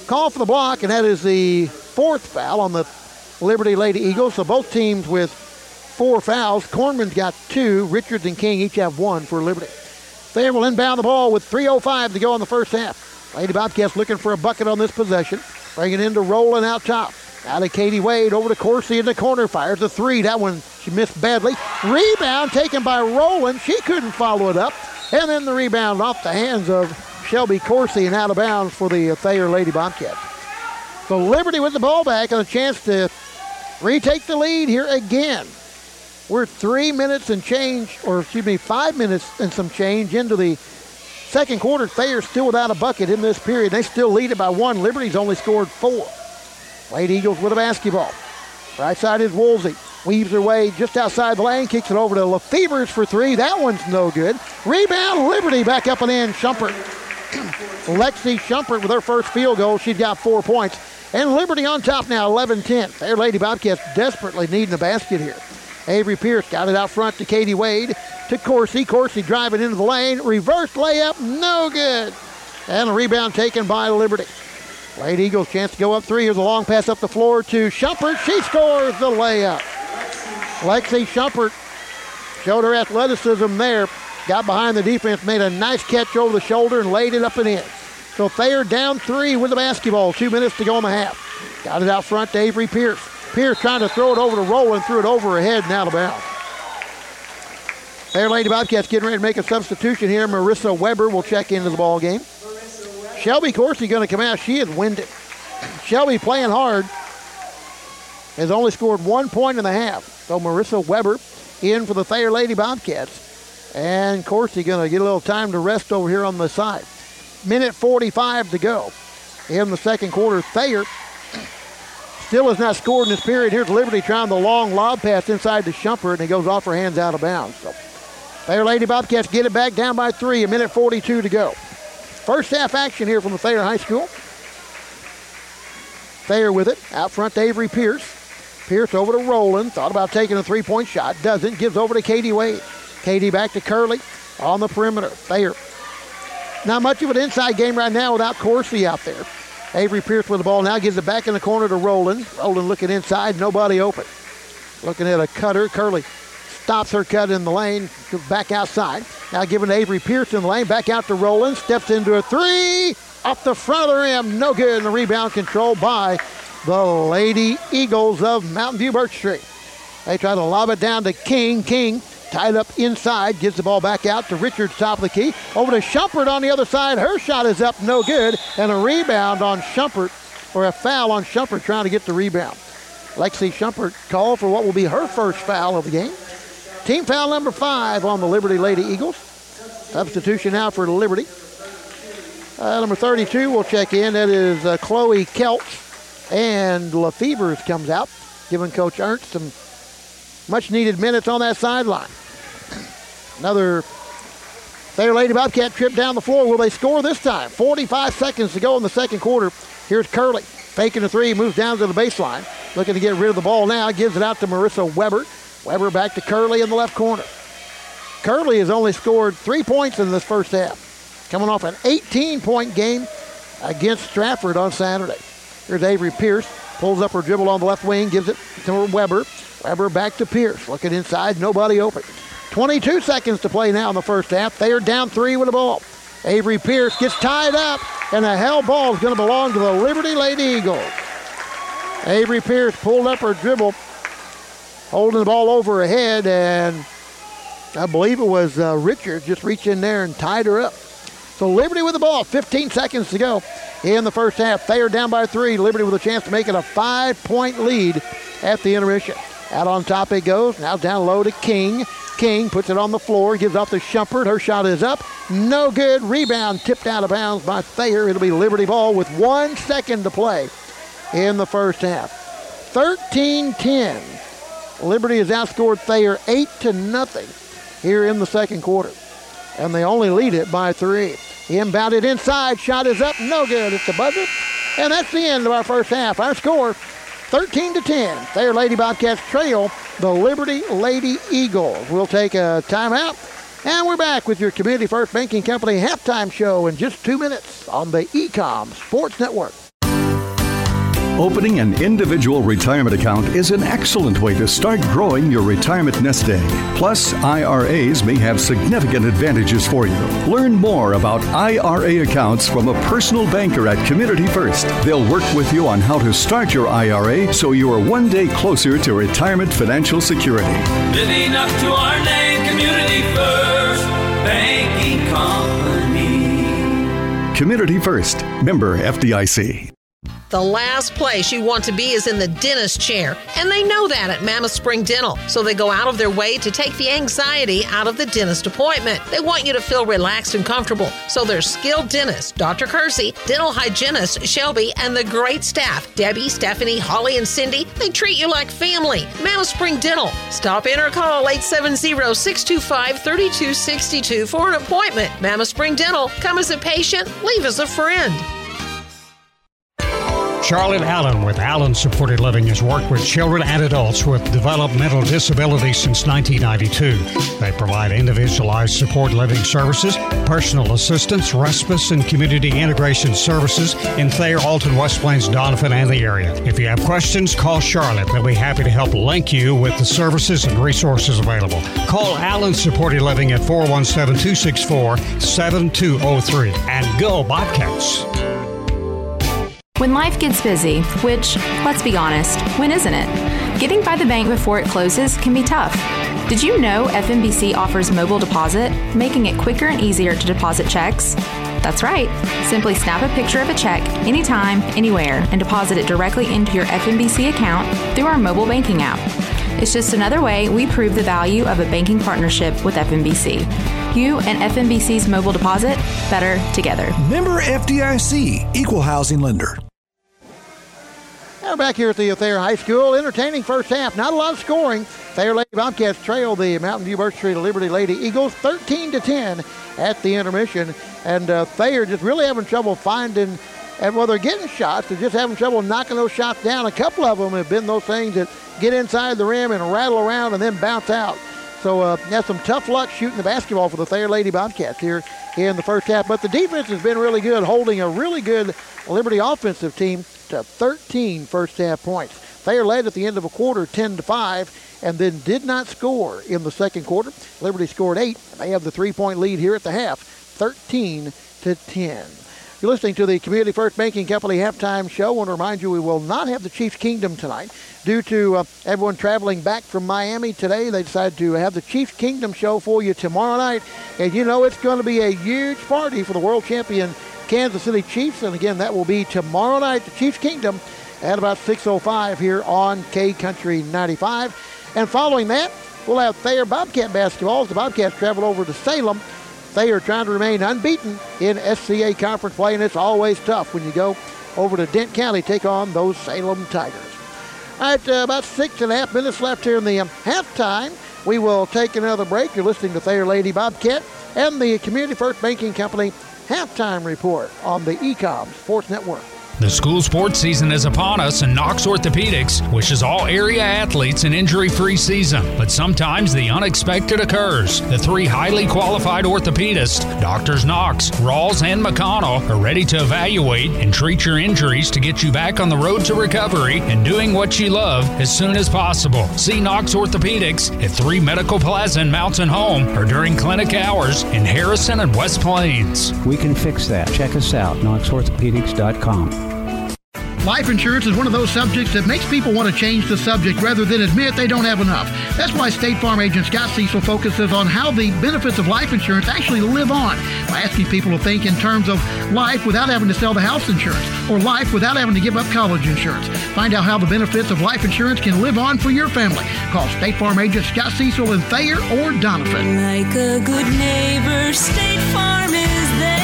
call for the block, and that is the fourth foul on the Liberty Lady Eagles. So both teams with four fouls. Cornman's got two. Richards and King each have one for Liberty. Thayer will inbound the ball with three oh five to go in the first half. Lady Bobcats looking for a bucket on this possession. Bringing into Rowland out top. Out of Katie Wade over to Corsi in the corner. Fires the three. That one she missed badly. Rebound taken by Rowland. She couldn't follow it up. And then the rebound off the hands of Shelby Corsi and out of bounds for the Thayer Lady Bobcats. So Liberty with the ball back and a chance to retake the lead here again. We're three minutes and change, or excuse me, five minutes and some change into the second quarter. Thayer's still without a bucket in this period. They still lead it by one. Liberty's only scored four. Lady Eagles with a basketball. Right side is Woolsey. Weaves her way just outside the lane. Kicks it over to Lefevers for three. That one's no good. Rebound, Liberty back up and in. Schumpert. Lexi Schumpert with her first field goal. She's got four points. And Liberty on top now, eleven ten. Their Lady Bobcats desperately needing a basket here. Avery Pierce got it out front to Katie Wade. To Corsi. Corsi driving into the lane. Reverse layup, no good. And a rebound taken by Liberty. Lady Eagles chance to go up three. Here's a long pass up the floor to Schumpert. She scores the layup. Lexi Schumpert showed her athleticism there. Got behind the defense, made a nice catch over the shoulder and laid it up and in. So Thayer down three with the basketball. Two minutes to go in the half. Got it out front to Avery Pierce. Pierce trying to throw it over to Rowland, threw it over her head and out of bounds. Thayer Lady Bobcats getting ready to make a substitution here. Marissa Weber will check into the ball game. Shelby Corsi going to come out. She is winded. Shelby playing hard. Has only scored one point in the half. So Marissa Weber in for the Thayer Lady Bobcats. And Corsi going to get a little time to rest over here on the side. Minute forty-five to go in the second quarter. Thayer still has not scored in this period. Here's Liberty trying the long lob pass inside to Schumpert, and it goes off her hands out of bounds. So Thayer Lady Bobcats get it back down by three. A minute forty-two to go. First half action here from the Thayer High School. Thayer with it. Out front to Avery Pierce. Pierce over to Rowland. Thought about taking a three-point shot. Doesn't. Gives over to Katie Wade. Katie back to Curley on the perimeter. Thayer. Not much of an inside game right now without Corsi out there. Avery Pierce with the ball now. Gives it back in the corner to Rowland. Rowland looking inside. Nobody open. Looking at a cutter. Curley stops her cut in the lane. Goes back outside. Now giving to Avery Pierce in the lane. Back out to Rowland. Steps into a three. Off the front of the rim. No good. And the rebound controlled by the Lady Eagles of Mountain View Birch Street. They try to lob it down to King. King tied up inside. Gives the ball back out to Richards, top of the key. Over to Schumpert on the other side. Her shot is up. No good. And a rebound on Schumpert, or a foul on Schumpert trying to get the rebound. Lexi Schumpert called for what will be her first foul of the game. Team foul number five on the Liberty Lady Eagles. Substitution now for Liberty. Uh, number thirty-two will check in. That is uh, Chloe Kelch. And Lefevers comes out, giving Coach Ernst some much-needed minutes on that sideline. Another Thayer Lady Bobcat trip down the floor. Will they score this time? forty-five seconds to go in the second quarter. Here's Curley. Faking the three, moves down to the baseline. Looking to get rid of the ball now. Gives it out to Marissa Weber. Weber back to Curley in the left corner. Curley has only scored three points in this first half. Coming off an eighteen-point game against Stratford on Saturday. Here's Avery Pierce. Pulls up her dribble on the left wing. Gives it to Weber. Weber back to Pierce. Looking inside. Nobody open. twenty-two seconds to play now in the first half. They are down three with the ball. Avery Pierce gets tied up. And the hell ball is going to belong to the Liberty Lady Eagles. Avery Pierce pulled up her dribble. Holding the ball over her head. And I believe it was uh, Richards just reached in there and tied her up. So Liberty with the ball. fifteen seconds to go in the first half. Thayer down by three. Liberty with a chance to make it a five-point lead at the intermission. Out on top it goes. Now down low to King. King puts it on the floor. Gives off to Schumpert. Her shot is up. No good. Rebound tipped out of bounds by Thayer. It'll be Liberty ball with one second to play in the first half. thirteen ten. Liberty has outscored Thayer eight to nothing here in the second quarter. And they only lead it by three. Inbounded inside. Shot is up. No good. It's the buzzer. And that's the end of our first half. Our score, thirteen to ten. Thayer Lady Bobcats trail the Liberty Lady Eagles. We'll take a timeout. And we're back with your Community First Banking Company halftime show in just two minutes on the E-Com Sports Network. Opening an individual retirement account is an excellent way to start growing your retirement nest egg. Plus, I R As may have significant advantages for you. Learn more about I R A accounts from a personal banker at Community First. They'll work with you on how to start your I R A so you are one day closer to retirement financial security. Living up to our name, Community First Banking Company. Community First, member F D I C. The last place you want to be is in the dentist chair, and they know that at Mammoth Spring Dental, so they go out of their way to take the anxiety out of the dentist appointment. They want you to feel relaxed and comfortable, so their skilled dentist, Doctor Kersey, dental hygienist Shelby, and the great staff, Debbie, Stephanie, Holly, and Cindy, they treat you like family. Mammoth Spring Dental. Stop in or call eight seven zero, six two five, three two six two for an appointment. Mammoth Spring Dental. Come as a patient, leave as a friend. Charlotte Allen with Allen Supported Living has worked with children and adults with developmental disabilities since nineteen ninety-two. They provide individualized support living services, personal assistance, respite, and community integration services in Thayer, Alton, West Plains, Donovan, and the area. If you have questions, call Charlotte. They'll be happy to help link you with the services and resources available. Call Allen Supported Living at four one seven, two six four, seven two zero three and go Bobcats. When life gets busy, which, let's be honest, when isn't it? Getting by the bank before it closes can be tough. Did you know F M B C offers mobile deposit, making it quicker and easier to deposit checks? That's right. Simply snap a picture of a check anytime, anywhere, and deposit it directly into your F M B C account through our mobile banking app. It's just another way we prove the value of a banking partnership with F M B C. You and F M B C's mobile deposit, better together. Member F D I C, Equal Housing Lender. Now back here at the Thayer High School, entertaining first half. Not a lot of scoring. Thayer Lady Bobcats trail the Mountain View Birch Street Liberty Lady Eagles thirteen to ten at the intermission. And uh, Thayer just really having trouble finding, and well, they're getting shots. They're just having trouble knocking those shots down. A couple of them have been those things that get inside the rim and rattle around and then bounce out. So uh, that's some tough luck shooting the basketball for the Thayer Lady Bobcats here in the first half. But the defense has been really good, holding a really good Liberty offensive team to thirteen first half points. Thayer led at the end of a quarter ten to five and then did not score in the second quarter. Liberty scored eight. They have the three-point lead here at the half, thirteen to ten. You're listening to the Community First Banking Company halftime show. I want to remind you we will not have the Chiefs Kingdom tonight. Due to uh, everyone traveling back from Miami today, they decided to have the Chiefs Kingdom show for you tomorrow night. And you know it's going to be a huge party for the world champion Kansas City Chiefs. And again, that will be tomorrow night, the Chiefs Kingdom, at about six oh five here on K Country ninety-five. And following that, we'll have Thayer Bobcat basketball as the Bobcats travel over to Salem. They are trying to remain unbeaten in S C A conference play, and it's always tough when you go over to Dent County, take on those Salem Tigers. All right, uh, about six and a half minutes left here in the um, halftime. We will take another break. You're listening to Thayer Lady Bobcat and the Community First Banking Company halftime report on the E C O M Sports Network. The school sports season is upon us, and Knox Orthopedics wishes all area athletes an injury-free season. But sometimes the unexpected occurs. The three highly qualified orthopedists, Doctors Knox, Rawls, and McConnell, are ready to evaluate and treat your injuries to get you back on the road to recovery and doing what you love as soon as possible. See Knox Orthopedics at three Medical Plaza in Mountain Home or during clinic hours in Harrison and West Plains. We can fix that. Check us out, knox orthopedics dot com. Life insurance is one of those subjects that makes people want to change the subject rather than admit they don't have enough. That's why State Farm agent Scott Cecil focuses on how the benefits of life insurance actually live on by asking people to think in terms of life without having to sell the house insurance or life without having to give up college insurance. Find out how the benefits of life insurance can live on for your family. Call State Farm agent Scott Cecil in Thayer or Donovan. Like a good neighbor, State Farm is there.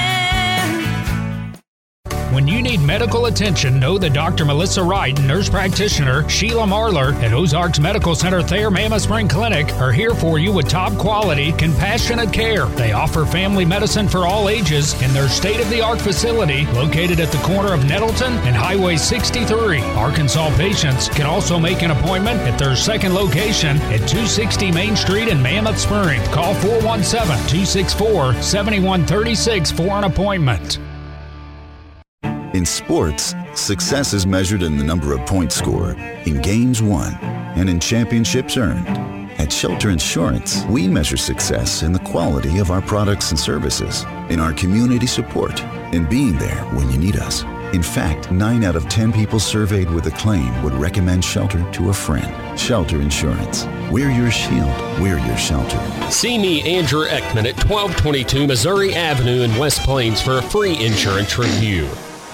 When you need medical attention, know that Doctor Melissa Wright and nurse practitioner Sheila Marler at Ozarks Medical Center Thayer Mammoth Spring Clinic are here for you with top quality, compassionate care. They offer family medicine for all ages in their state-of-the-art facility located at the corner of Nettleton and Highway sixty-three. Arkansas patients can also make an appointment at their second location at two sixty Main Street in Mammoth Spring. Call four one seven, two six four, seven one three six for an appointment. In sports, success is measured in the number of points scored, in games won, and in championships earned. At Shelter Insurance, we measure success in the quality of our products and services, in our community support, in being there when you need us. In fact, nine out of ten people surveyed with a claim would recommend Shelter to a friend. Shelter Insurance. We're your shield. We're your shelter. See me, Andrew Ekman, at twelve twenty-two Missouri Avenue in West Plains for a free insurance review.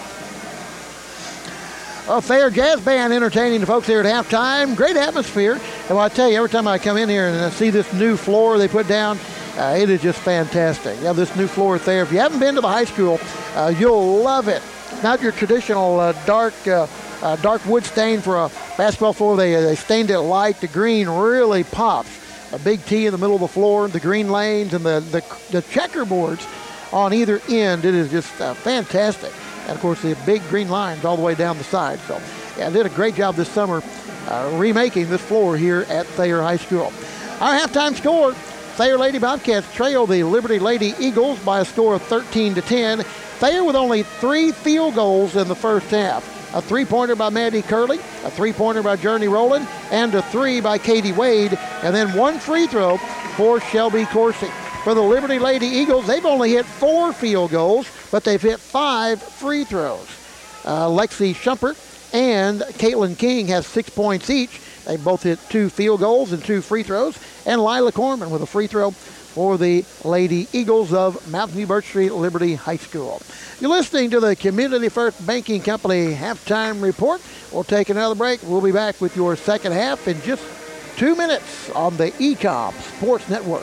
A Thayer Jazz Band entertaining the folks here at halftime. Great atmosphere. And I tell you, every time I come in here and I see this new floor they put down, uh, it is just fantastic. You have this new floor at Thayer. If you haven't been to the high school, uh, you'll love it. Not your traditional uh, dark uh, uh, dark wood stain for a basketball floor. They, uh, they stained it light. The green really pops. A big T in the middle of the floor, the green lanes, and the, the, the checkerboards on either end. It is just uh, fantastic. And, of course, the big green lines all the way down the side. So, yeah, did a great job this summer uh, remaking this floor here at Thayer High School. Our halftime score, Thayer Lady Bobcats trail the Liberty Lady Eagles by a score of thirteen to ten. Thayer with only three field goals in the first half. A three-pointer by Maddie Curley, a three-pointer by Journey Rowland, and a three by Katie Wade, and then one free throw for Shelby Coursey. For the Liberty Lady Eagles, they've only hit four field goals, but they've hit five free throws. Uh, Lexi Schumpert and Caitlin King have six points each. They both hit two field goals and two free throws. And Lila Corman with a free throw for the Lady Eagles of Mountain View Birch Street Liberty High School. You're listening to the Community First Banking Company halftime report. We'll take another break. We'll be back with your second half in just two minutes on the E C O M Sports Network.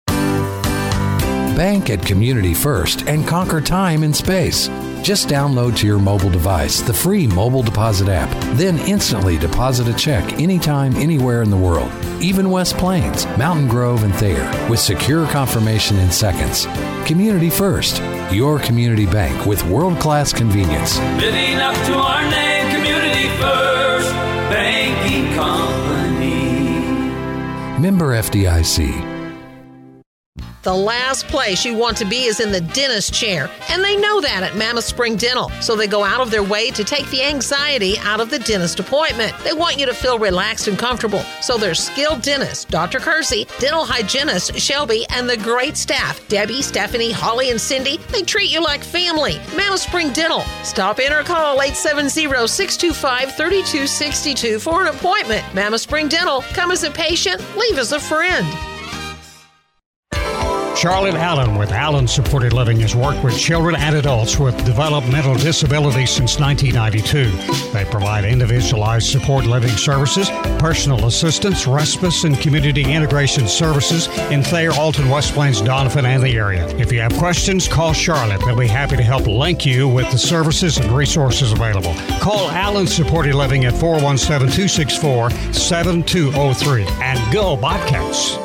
Bank at Community First and conquer time and space. Just download to your mobile device the free Mobile Deposit app. Then instantly deposit a check anytime, anywhere in the world. Even West Plains, Mountain Grove, and Thayer with secure confirmation in seconds. Community First, your community bank with world-class convenience. Living up to our name, Community First Banking Company. Member F D I C. The last place you want to be is in the dentist chair, and they know that at Mammoth Spring Dental, so they go out of their way to take the anxiety out of the dentist appointment. They want you to feel relaxed and comfortable, so their skilled dentist, Doctor Kersey, dental hygienist Shelby, and the great staff, Debbie, Stephanie, Holly, and Cindy, they treat you like family. Mammoth Spring Dental. Stop in or call eight seven zero, six two five, three two six two for an appointment. Mammoth Spring Dental. Come as a patient, leave as a friend. Charlotte Allen with Allen Supported Living has worked with children and adults with developmental disabilities since nineteen ninety-two. They provide individualized support living services, personal assistance, respite, and community integration services in Thayer, Alton, West Plains, Donovan, and the area. If you have questions, call Charlotte. They'll be happy to help link you with the services and resources available. Call Allen Supported Living at four one seven, two six four, seven two zero three and go Bobcats.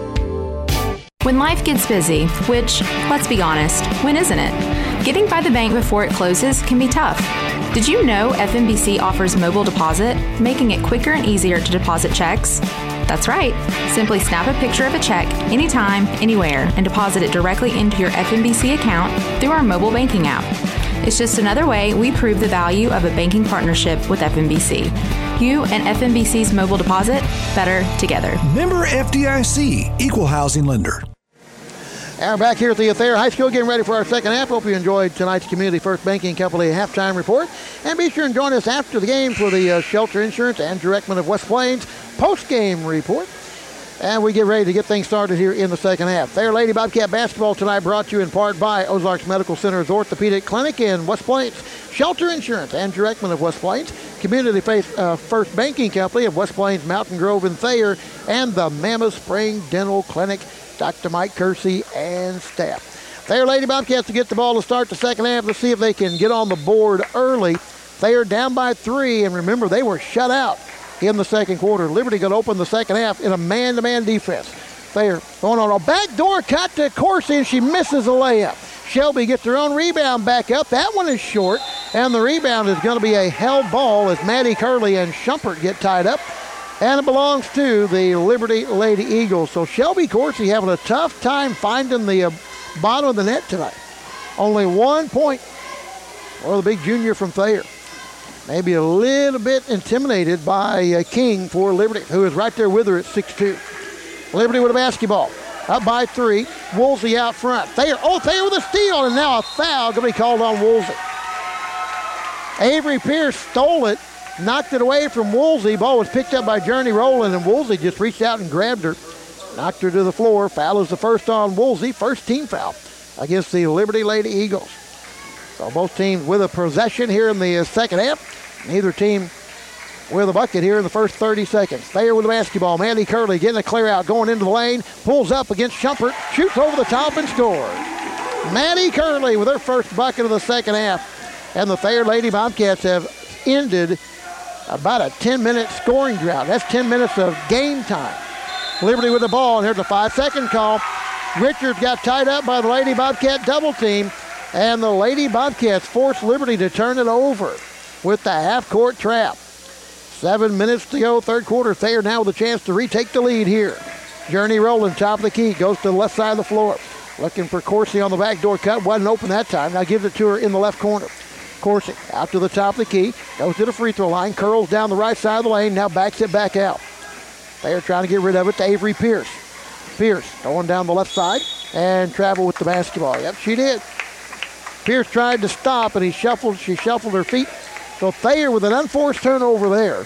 When life gets busy, which, let's be honest, when isn't it? Getting by the bank before it closes can be tough. Did you know F M B C offers mobile deposit, making it quicker and easier to deposit checks? That's right. Simply snap a picture of a check anytime, anywhere, and deposit it directly into your F M B C account through our mobile banking app. It's just another way we prove the value of a banking partnership with F M B C. You and F M B C's mobile deposit, better together. Member F D I C, Equal Housing Lender. And we're back here at the Thayer High School, getting ready for our second half. Hope you enjoyed tonight's Community First Banking Company halftime report. And be sure and join us after the game for the uh, Shelter Insurance and Directman of West Plains post-game report. And we get ready to get things started here in the second half. Thayer Lady Bobcat basketball tonight brought to you in part by Ozarks Medical Center's Orthopedic Clinic in West Plains, Shelter Insurance and Directman of West Plains, Community uh, First Banking Company of West Plains, Mountain Grove, and Thayer, and the Mammoth Spring Dental Clinic, Doctor Mike Kersey and staff. Thayer Lady Bobcats to get the ball to start the second half. Let's see if they can get on the board early. Thayer down by three, and remember, they were shut out in the second quarter. Liberty going to open the second half in a man-to-man defense. Thayer going on a backdoor cut to Coursey, and she misses a layup. Shelby gets her own rebound back up. That one is short, and the rebound is going to be a held ball as Maddie Curley and Schumpert get tied up. And it belongs to the Liberty Lady Eagles. So Shelby Coursey having a tough time finding the uh, bottom of the net tonight. Only one point or the big junior from Thayer. Maybe a little bit intimidated by uh, King for Liberty, who is right there with her at six two. Liberty with a basketball. Up by three. Woolsey out front. Thayer, oh, Thayer with a steal, and now a foul going to be called on Woolsey. Avery Pierce stole it, knocked it away from Woolsey. Ball was picked up by Journey Rowland, and Woolsey just reached out and grabbed her. Knocked her to the floor. Foul is the first on Woolsey. First team foul against the Liberty Lady Eagles. So both teams with a possession here in the second half. Neither team with a bucket here in the first thirty seconds. Thayer with the basketball. Maddie Curley getting a clear out, going into the lane. Pulls up against Shumpert. Shoots over the top and scores. Maddie Curley with her first bucket of the second half. And the Thayer Lady Bobcats have ended about a ten-minute scoring drought. That's ten minutes of game time. Liberty with the ball, and here's a five-second call. Richards got tied up by the Lady Bobcat double team, and the Lady Bobcats forced Liberty to turn it over with the half-court trap. Seven minutes to go, third quarter. Thayer now with a chance to retake the lead here. Journey Rowland, top of the key, goes to the left side of the floor. Looking for Coursey on the backdoor cut. Wasn't open that time. Now gives it to her in the left corner. Coursey out to the top of the key, goes to the free throw line, curls down the right side of the lane, now backs it back out. They're trying to get rid of it to Avery Pierce. Pierce going down the left side and travel with the basketball. Yep, she did. Pierce tried to stop, and he shuffled. She shuffled her feet. So Thayer with an unforced turnover there.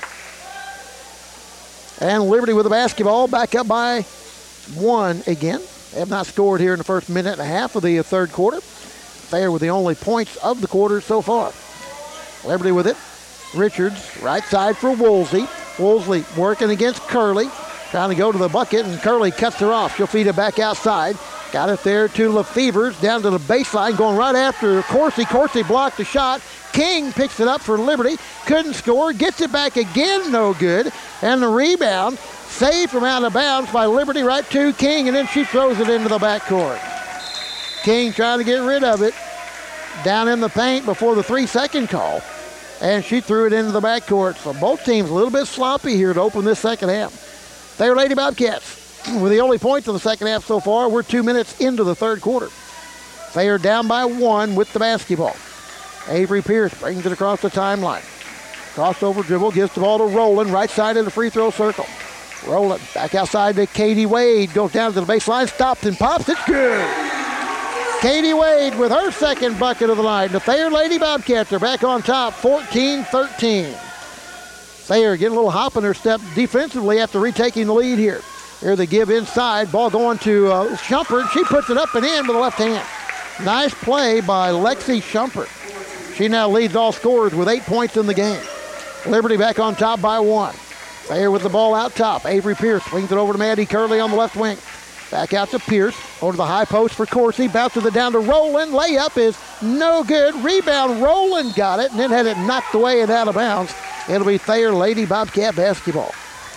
And Liberty with the basketball, back up by one again. They have not scored here in the first minute and a half of the third quarter. Thayer with the only points of the quarter so far. Liberty with it. Richards, right side for Woolsey. Woolsey working against Curley. Trying to go to the bucket, and Curley cuts her off. She'll feed it back outside. Got it there to Lefevers, down to the baseline, going right after Coursey. Coursey blocked the shot. King picks it up for Liberty. Couldn't score. Gets it back again, no good. And the rebound, saved from out of bounds by Liberty right to King, and then she throws it into the backcourt. King trying to get rid of it down in the paint before the three-second call. And she threw it into the backcourt. So both teams a little bit sloppy here to open this second half. They're Lady Bobcats with the only points of the second half so far. We're two minutes into the third quarter. They are down by one with the basketball. Avery Pierce brings it across the timeline. Crossover dribble, gives the ball to Rowland, right side of the free throw circle. Rowland back outside to Katie Wade, goes down to the baseline, stops and pops. It's good. Katie Wade with her second bucket of the night. The Thayer Lady Bobcats are back on top, fourteen thirteen. Thayer getting a little hop in her step defensively after retaking the lead here. Here they give inside, ball going to uh, Shumpert. She puts it up and in with the left hand. Nice play by Lexi Shumpert. She now leads all scorers with eight points in the game. Liberty back on top by one. Thayer with the ball out top. Avery Pierce swings it over to Maddie Curley on the left wing. Back out to Pierce. Over to the high post for Coursey. Bounces it down to Rowland. Layup is no good. Rebound. Rowland got it and then had it knocked away and out of bounds. It'll be Thayer Lady Bobcat basketball.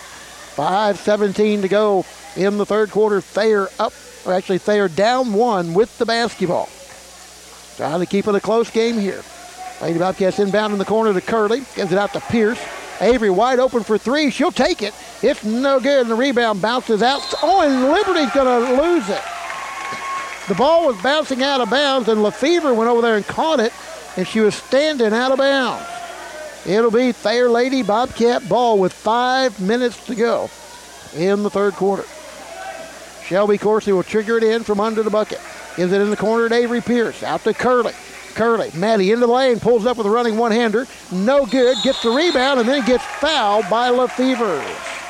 five seventeen to go in the third quarter. Thayer up, or actually Thayer down one with the basketball. Trying to keep it a close game here. Lady Bobcats inbound in the corner to Curley. Gives it out to Pierce. Avery wide open for three. She'll take it. It's no good, and the rebound bounces out. Oh, and Liberty's going to lose it. The ball was bouncing out of bounds, and Lefevre went over there and caught it, and she was standing out of bounds. It'll be Thayer Lady Bobcat ball with five minutes to go in the third quarter. Shelby Coursey will trigger it in from under the bucket. Gives it in the corner to Avery Pierce. Out to Curley. Curley, Maddie into the lane, pulls up with a running one-hander. No good, gets the rebound, and then gets fouled by Lefevre.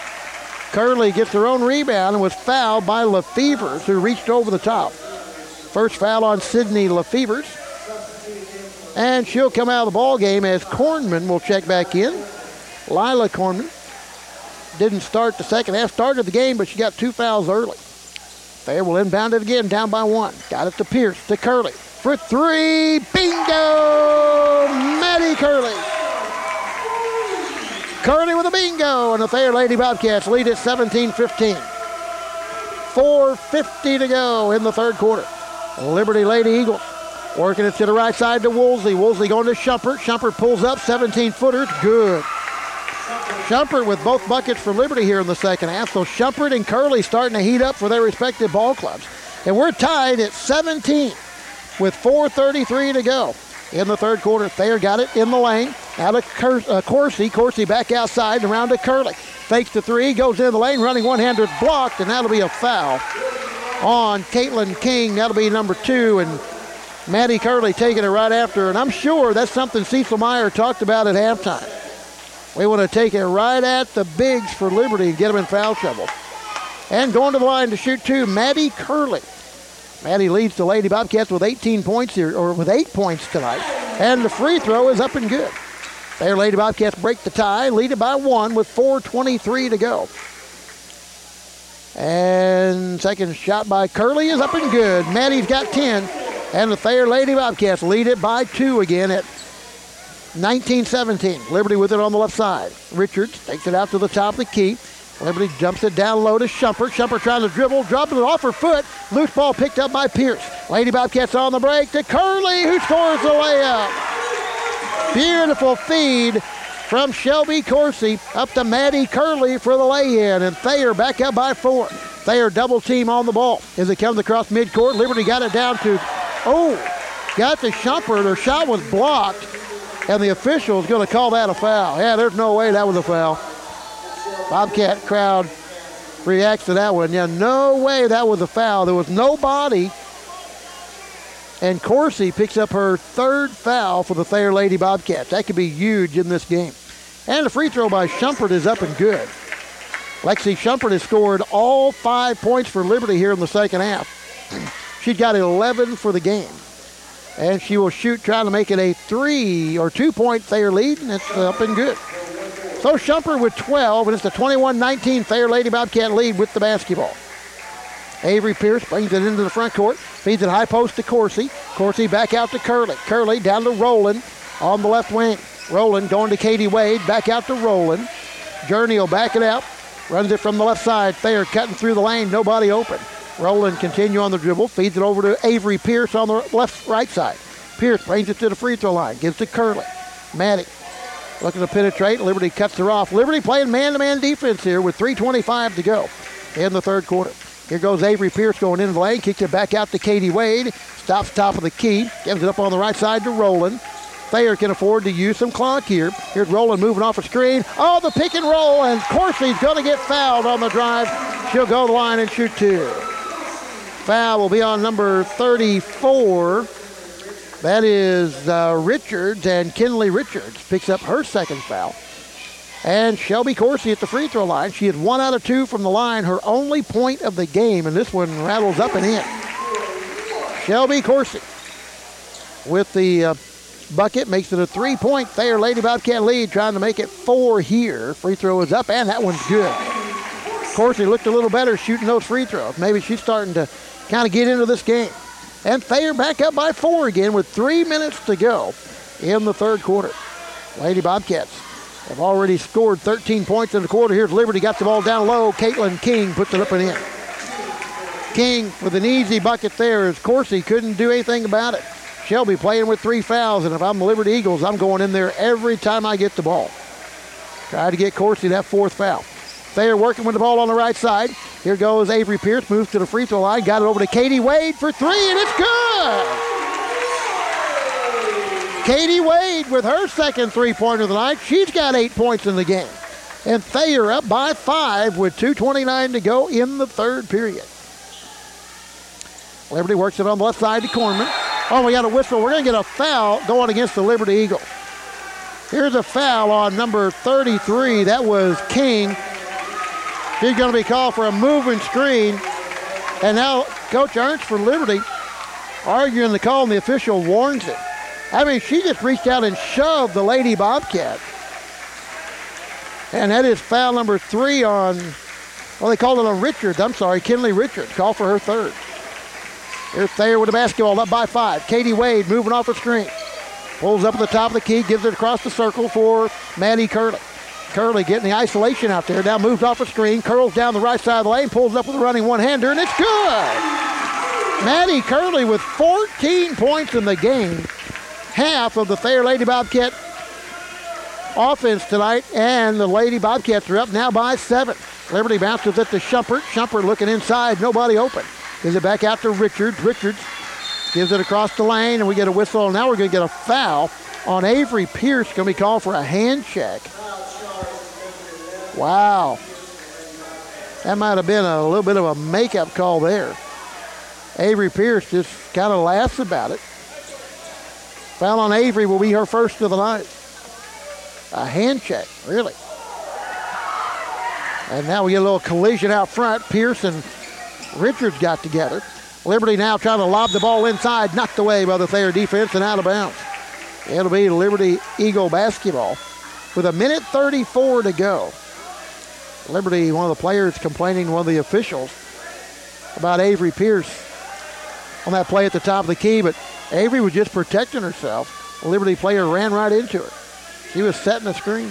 Curley gets her own rebound and was fouled by Lefevre, who reached over the top. First foul on Sydney Lefevre. And she'll come out of the ball game as Kornman will check back in. Lila Kornman didn't start the second half, started the game, but she got two fouls early. Thayer will inbound it again, down by one. Got it to Pierce, to Curley. For three, bingo! Maddie Curley. Curley with a bingo, and the Thayer Lady Bobcats lead at seventeen fifteen. four fifty to go in the third quarter. Liberty Lady Eagles working it to the right side to Woolsey. Woolsey going to Shumpert. Shumpert pulls up, seventeen-footer, good. Shumpert with both buckets for Liberty here in the second half. So Shumpert and Curley starting to heat up for their respective ball clubs. And we're tied at seventeen with four thirty-three to go. in the third quarter. Thayer got it in the lane. Out of Cur- uh, Coursey. Coursey back outside and around to Curley. Fakes the three, goes into the lane, running one-hander blocked, and that'll be a foul on Caitlin King. That'll be number two, and Maddie Curley taking it right after. And I'm sure that's something Cecil Meyer talked about at halftime. We want to take it right at the bigs for Liberty and get them in foul trouble. And going to the line to shoot two, Maddie Curley. Maddie leads the Lady Bobcats with eighteen points here, or with eight points tonight. And the free throw is up and good. There, Lady Bobcats break the tie, lead it by one with four twenty-three to go. And second shot by Curley is up and good. Maddie's got ten. And the Thayer Lady Bobcats lead it by two again at nineteen seventeen. Liberty with it on the left side. Richards takes it out to the top of the key. Liberty jumps it down low to Shumpert. Shumpert trying to dribble, dropping it off her foot. Loose ball picked up by Pierce. Lady Bobcats on the break to Curley, who scores the layup. Beautiful feed from Shelby Coursey up to Maddie Curley for the lay-in. And Thayer back up by four. Thayer double team on the ball as it comes across midcourt. Liberty got it down to, oh, got to Shumpert. Her shot was blocked, and the official is going to call that a foul. Yeah, there's no way that was a foul. Bobcat crowd reacts to that one. Yeah, no way that was a foul. There was nobody. And Coursey picks up her third foul for the Thayer Lady Bobcats. That could be huge in this game. And the free throw by Shumpert is up and good. Lexi Shumpert has scored all five points for Liberty here in the second half. She's got eleven for the game. And she will shoot, trying to make it a three or two-point Thayer lead, and it's up and good. So Shumpert with twelve, and it's the twenty-one nineteen Thayer Lady Bobcat lead with the basketball. Avery Pierce brings it into the front court, feeds it high post to Coursey. Coursey back out to Curley. Curley down to Rowland on the left wing. Rowland going to Katie Wade, back out to Rowland. Journey will back it out, runs it from the left side. Thayer cutting through the lane, nobody open. Rowland continue on the dribble, feeds it over to Avery Pierce on the left right side. Pierce brings it to the free throw line, gives to Curley. Maddie looking to penetrate. Liberty cuts her off. Liberty playing man-to-man defense here with three twenty-five to go in the third quarter. Here goes Avery Pierce going into the lane, kicks it back out to Katie Wade. Stops top of the key, gives it up on the right side to Rowland. Thayer can afford to use some clock here. Here's Rowland moving off a screen. Oh, the pick and roll, and Coursey's going to get fouled on the drive. She'll go to the line and shoot two. Foul will be on number thirty-four. That is uh, Richards, and Kinley Richards picks up her second foul. And Shelby Coursey at the free throw line. She had one out of two from the line, her only point of the game, and this one rattles up and in. Shelby Coursey with the uh, bucket makes it a three-point Thayer Lady Bobcat lead, trying to make it four here. Free throw is up, and that one's good. Coursey looked a little better shooting those free throws. Maybe she's starting to kind of get into this game. And Thayer back up by four again with three minutes to go in the third quarter. Lady Bobcats have already scored thirteen points in the quarter. Here's Liberty, got the ball down low. Caitlin King puts it up and in. King with an easy bucket there as Coursey couldn't do anything about it. Shelby playing with three fouls, and if I'm the Liberty Eagles, I'm going in there every time I get the ball. Try to get Coursey that fourth foul. Thayer working with the ball on the right side. Here goes Avery Pierce, moves to the free throw line, got it over to Katie Wade for three, and it's good! Katie Wade with her second three-pointer of the night. She's got eight points in the game. And Thayer up by five with two twenty-nine to go in the third period. Liberty works it on the left side to Cornman. Oh, we got a whistle. We're going to get a foul going against the Liberty Eagles. Here's a foul on number thirty-three. That was King. She's going to be called for a moving screen. And now Coach Ernst for Liberty arguing the call, and the official warns it. I mean, she just reached out and shoved the Lady Bobcat. And that is foul number three on, well, they called it on Richards. I'm sorry, Kinley Richards. Call for her third. Here's Thayer with the basketball, up by five. Katie Wade moving off the screen. Pulls up at the top of the key, gives it across the circle for Maddie Curley. Curley getting the isolation out there. Now moves off the screen, curls down the right side of the lane, pulls up with a running one-hander, and it's good! Maddie Curley with fourteen points in the game. Half of the Thayer Lady Bobcat offense tonight, and the Lady Bobcats are up now by seven. Liberty bounces it to Shumpert. Shumpert looking inside, nobody open. Gives it back out to Richards. Richards gives it across the lane, and we get a whistle. Now we're going to get a foul on Avery Pierce. Going to be called for a hand check. Wow. That might have been a little bit of a makeup call there. Avery Pierce just kind of laughs about it. Foul on Avery will be her first of the night. A hand check, really. And now we get a little collision out front. Pierce and Richards got together. Liberty now trying to lob the ball inside, knocked away by the Thayer defense and out of bounds. It'll be Liberty Eagle basketball with a minute thirty-four to go. Liberty, one of the players complaining to one of the officials about Avery Pierce on that play at the top of the key, but Avery was just protecting herself. A Liberty player ran right into her. She was setting the screen.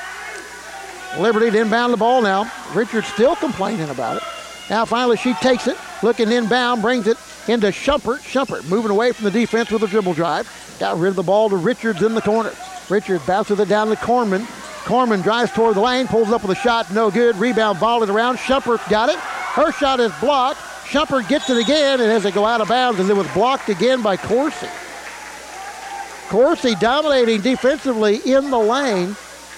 Liberty to inbound the ball now. Richards still complaining about it. Now finally she takes it, looking inbound, brings it into Shumpert. Shumpert moving away from the defense with a dribble drive. Got rid of the ball to Richards in the corner. Richards bounces it down to Corman. Corman drives toward the lane, pulls up with a shot, no good. Rebound, volleyed around. Shumpert got it. Her shot is blocked. Shumpert gets it again and has it go out of bounds as it was blocked again by Coursey. Coursey dominating defensively in the lane.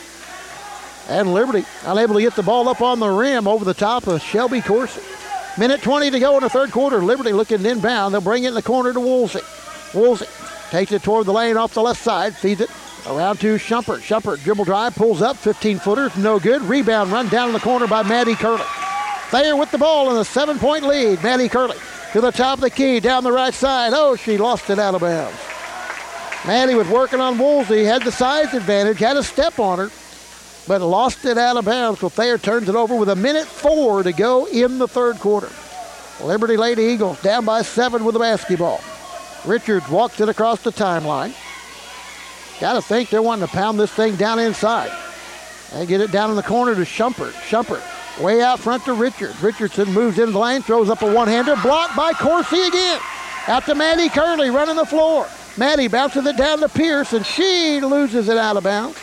And Liberty unable to get the ball up on the rim over the top of Shelby Coursey. Minute twenty to go in the third quarter. Liberty looking inbound. They'll bring it in the corner to Woolsey. Woolsey takes it toward the lane off the left side, feeds it around to Shumpert. Shumpert dribble drive, pulls up, fifteen-footers, no good. Rebound run down in the corner by Maddie Curley. Thayer with the ball in a seven-point lead. Maddie Curley to the top of the key, down the right side. Oh, she lost it out of bounds. Maddie was working on Woolsey, had the size advantage, had a step on her, but lost it out of bounds. So Thayer turns it over with a minute four to go in the third quarter. Liberty Lady Eagles down by seven with the basketball. Richards walks it across the timeline. Got to think they're wanting to pound this thing down inside. They get it down in the corner to Shumpert. Shumpert way out front to Richards. Richardson moves into the lane, throws up a one-hander, blocked by Coursey again. Out to Maddie Curley running the floor. Maddie bounces it down to Pierce, and she loses it out of bounds.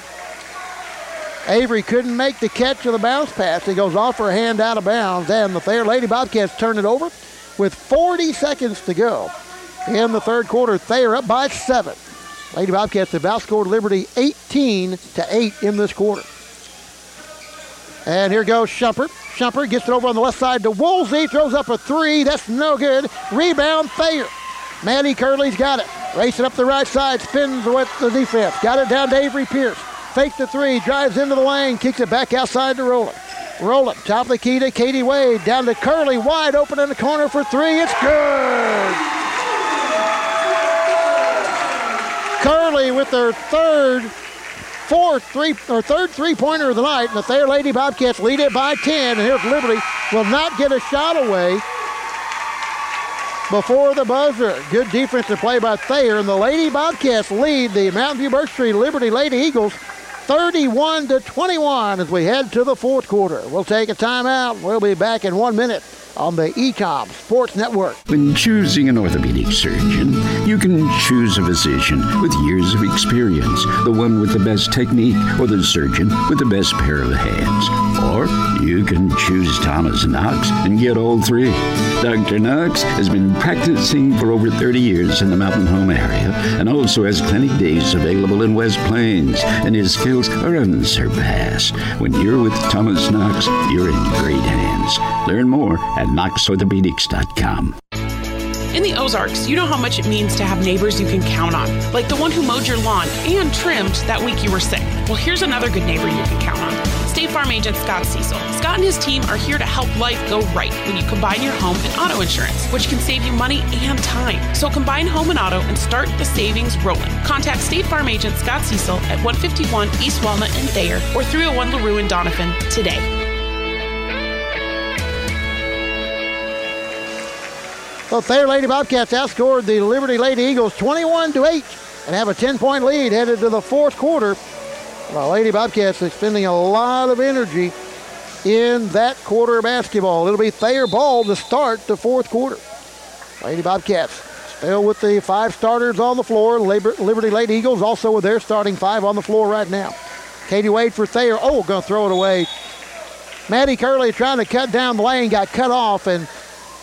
Avery couldn't make the catch of the bounce pass. It goes off her hand out of bounds, and the Thayer Lady Bobcats turn it over with forty seconds to go. In the third quarter, Thayer up by seven. Lady Bobcats have outscored Liberty eighteen to eight in this quarter. And here goes Shumpert. Shumpert gets it over on the left side to Woolsey, throws up a three. That's no good. Rebound, Thayer. Maddie Curley's got it. Racing up the right side, spins with the defense. Got it down to Avery Pierce. Fakes the three, drives into the lane, kicks it back outside to Rowland. Rowland, top of the key to Katie Wade. Down to Curley, wide open in the corner for three. It's good. Curley with their third, fourth three, or third three-pointer of the night. And the Thayer Lady Bobcats lead it by ten. And here's Liberty. Will not get a shot away before the buzzer. Good defensive play by Thayer. And the Lady Bobcats lead the Mountain View Birch Street Liberty Lady Eagles thirty-one to twenty-one as we head to the fourth quarter. We'll take a timeout. We'll be back in one minute on the E T O M Sports Network. When choosing an orthopedic surgeon, you can choose a physician with years of experience, the one with the best technique, or the surgeon with the best pair of hands. Or you can choose Thomas Knox and get all three. Doctor Knox has been practicing for over thirty years in the Mountain Home area and also has clinic days available in West Plains, and his skills are unsurpassed. When you're with Thomas Knox, you're in great hands. Learn more at knox orthopedics dot com. In the Ozarks, you know how much it means to have neighbors you can count on, like the one who mowed your lawn and trimmed that week you were sick. Well, here's another good neighbor you can count on. State Farm agent Scott Cecil. Scott and his team are here to help life go right when you combine your home and auto insurance, which can save you money and time. So combine home and auto and start the savings rolling. Contact State Farm agent Scott Cecil at one fifty-one East Walnut in Thayer or three oh one LaRue in Doniphan today. The Thayer Lady Bobcats outscored the Liberty Lady Eagles twenty-one to eight and have a ten-point lead headed to the fourth quarter. The Lady Bobcats expending a lot of energy in that quarter of basketball. It'll be Thayer ball to start the fourth quarter. Lady Bobcats still with the five starters on the floor. Liberty Lady Eagles also with their starting five on the floor right now. Katie Wade for Thayer. Oh, going to throw it away. Maddie Curley trying to cut down the lane, got cut off, and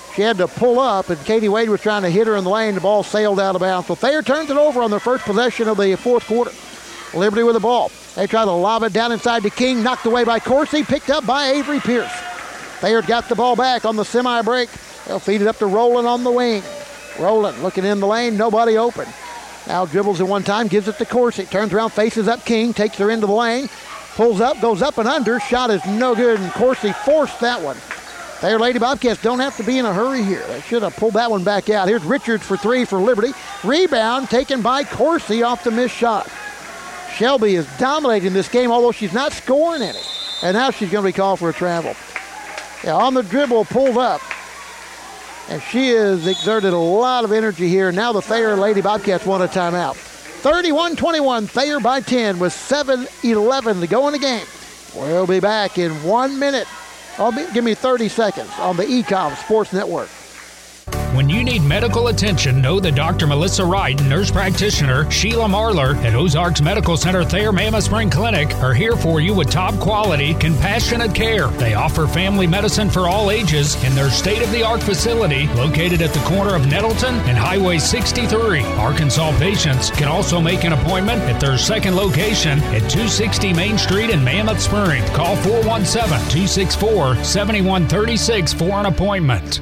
She had to pull up, and Katie Wade was trying to hit her in the lane. The ball sailed out of bounds. So Thayer turns it over on their first possession of the fourth quarter. Liberty with the ball. They try to lob it down inside to King, knocked away by Coursey, picked up by Avery Pierce. Thayer got the ball back on the semi-break. They'll feed it up to Rowland on the wing. Rowland looking in the lane, nobody open. Now dribbles it one time, gives it to Coursey. Turns around, faces up King, takes her into the lane. Pulls up, goes up and under. Shot is no good, and Coursey forced that one. Thayer Lady Bobcats don't have to be in a hurry here. They should have pulled that one back out. Here's Richards for three for Liberty. Rebound taken by Coursey off the missed shot. Shelby is dominating this game, although she's not scoring any. And now she's going to be called for a travel. Yeah, on the dribble, pulled up. And she has exerted a lot of energy here. Now the Thayer Lady Bobcats want a timeout. thirty-one twenty-one, Thayer by ten with seven eleven to go in the game. We'll be back in one minute. I'll be, give me thirty seconds on the E COM Sports Network. When you need medical attention, know that Doctor Melissa Wright and nurse practitioner Sheila Marlar at Ozarks Medical Center Thayer Mammoth Spring Clinic are here for you with top quality, compassionate care. They offer family medicine for all ages in their state-of-the-art facility located at the corner of Nettleton and Highway sixty-three. Arkansas patients can also make an appointment at their second location at two sixty Main Street in Mammoth Spring. Call four one seven, two six four, seven one three six for an appointment.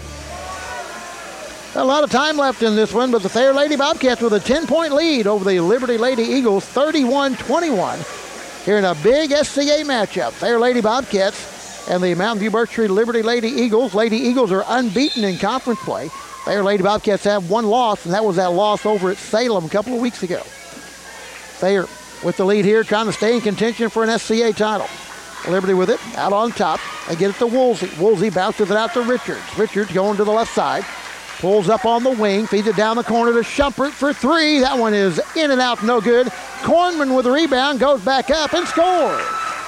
A lot of time left in this one, but the Thayer Lady Bobcats with a ten-point lead over the Liberty Lady Eagles, thirty-one twenty-one. Here in a big S C A matchup, Thayer Lady Bobcats and the Mountain View Birch Tree Liberty Lady Eagles. Lady Eagles are unbeaten in conference play. Thayer Lady Bobcats have one loss, and that was that loss over at Salem a couple of weeks ago. Thayer with the lead here, trying to stay in contention for an S C A title. Liberty with it, out on top. They get it to Woolsey. Woolsey bounces it out to Richards. Richards going to the left side. Pulls up on the wing, feeds it down the corner to Schumpert for three. That one is in and out, no good. Kornman with the rebound, goes back up and scores.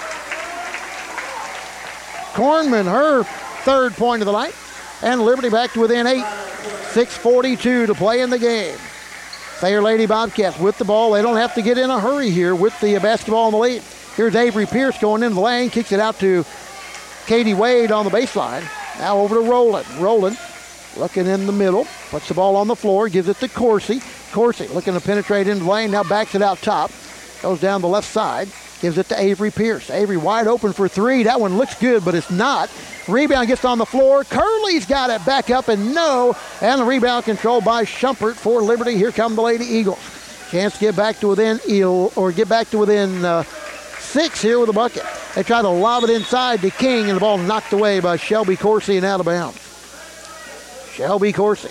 Kornman, her third point of the night. And Liberty back to within eight. six forty-two to play in the game. Thayer Lady Bobcats with the ball. They don't have to get in a hurry here with the basketball in the lead. Here's Avery Pierce going into the lane, kicks it out to Katie Wade on the baseline. Now over to Rowland. Rowland looking in the middle, puts the ball on the floor, gives it to Coursey. Coursey looking to penetrate into the lane, now backs it out top. Goes down the left side, gives it to Avery Pierce. Avery wide open for three. That one looks good, but it's not. Rebound gets on the floor. Curley's got it back up and no. And the rebound controlled by Schumpert for Liberty. Here come the Lady Eagles. Chance to get back to within or get back to within uh, six here with a bucket. They try to lob it inside to King, and the ball knocked away by Shelby Coursey and out of bounds. Shelby Coursey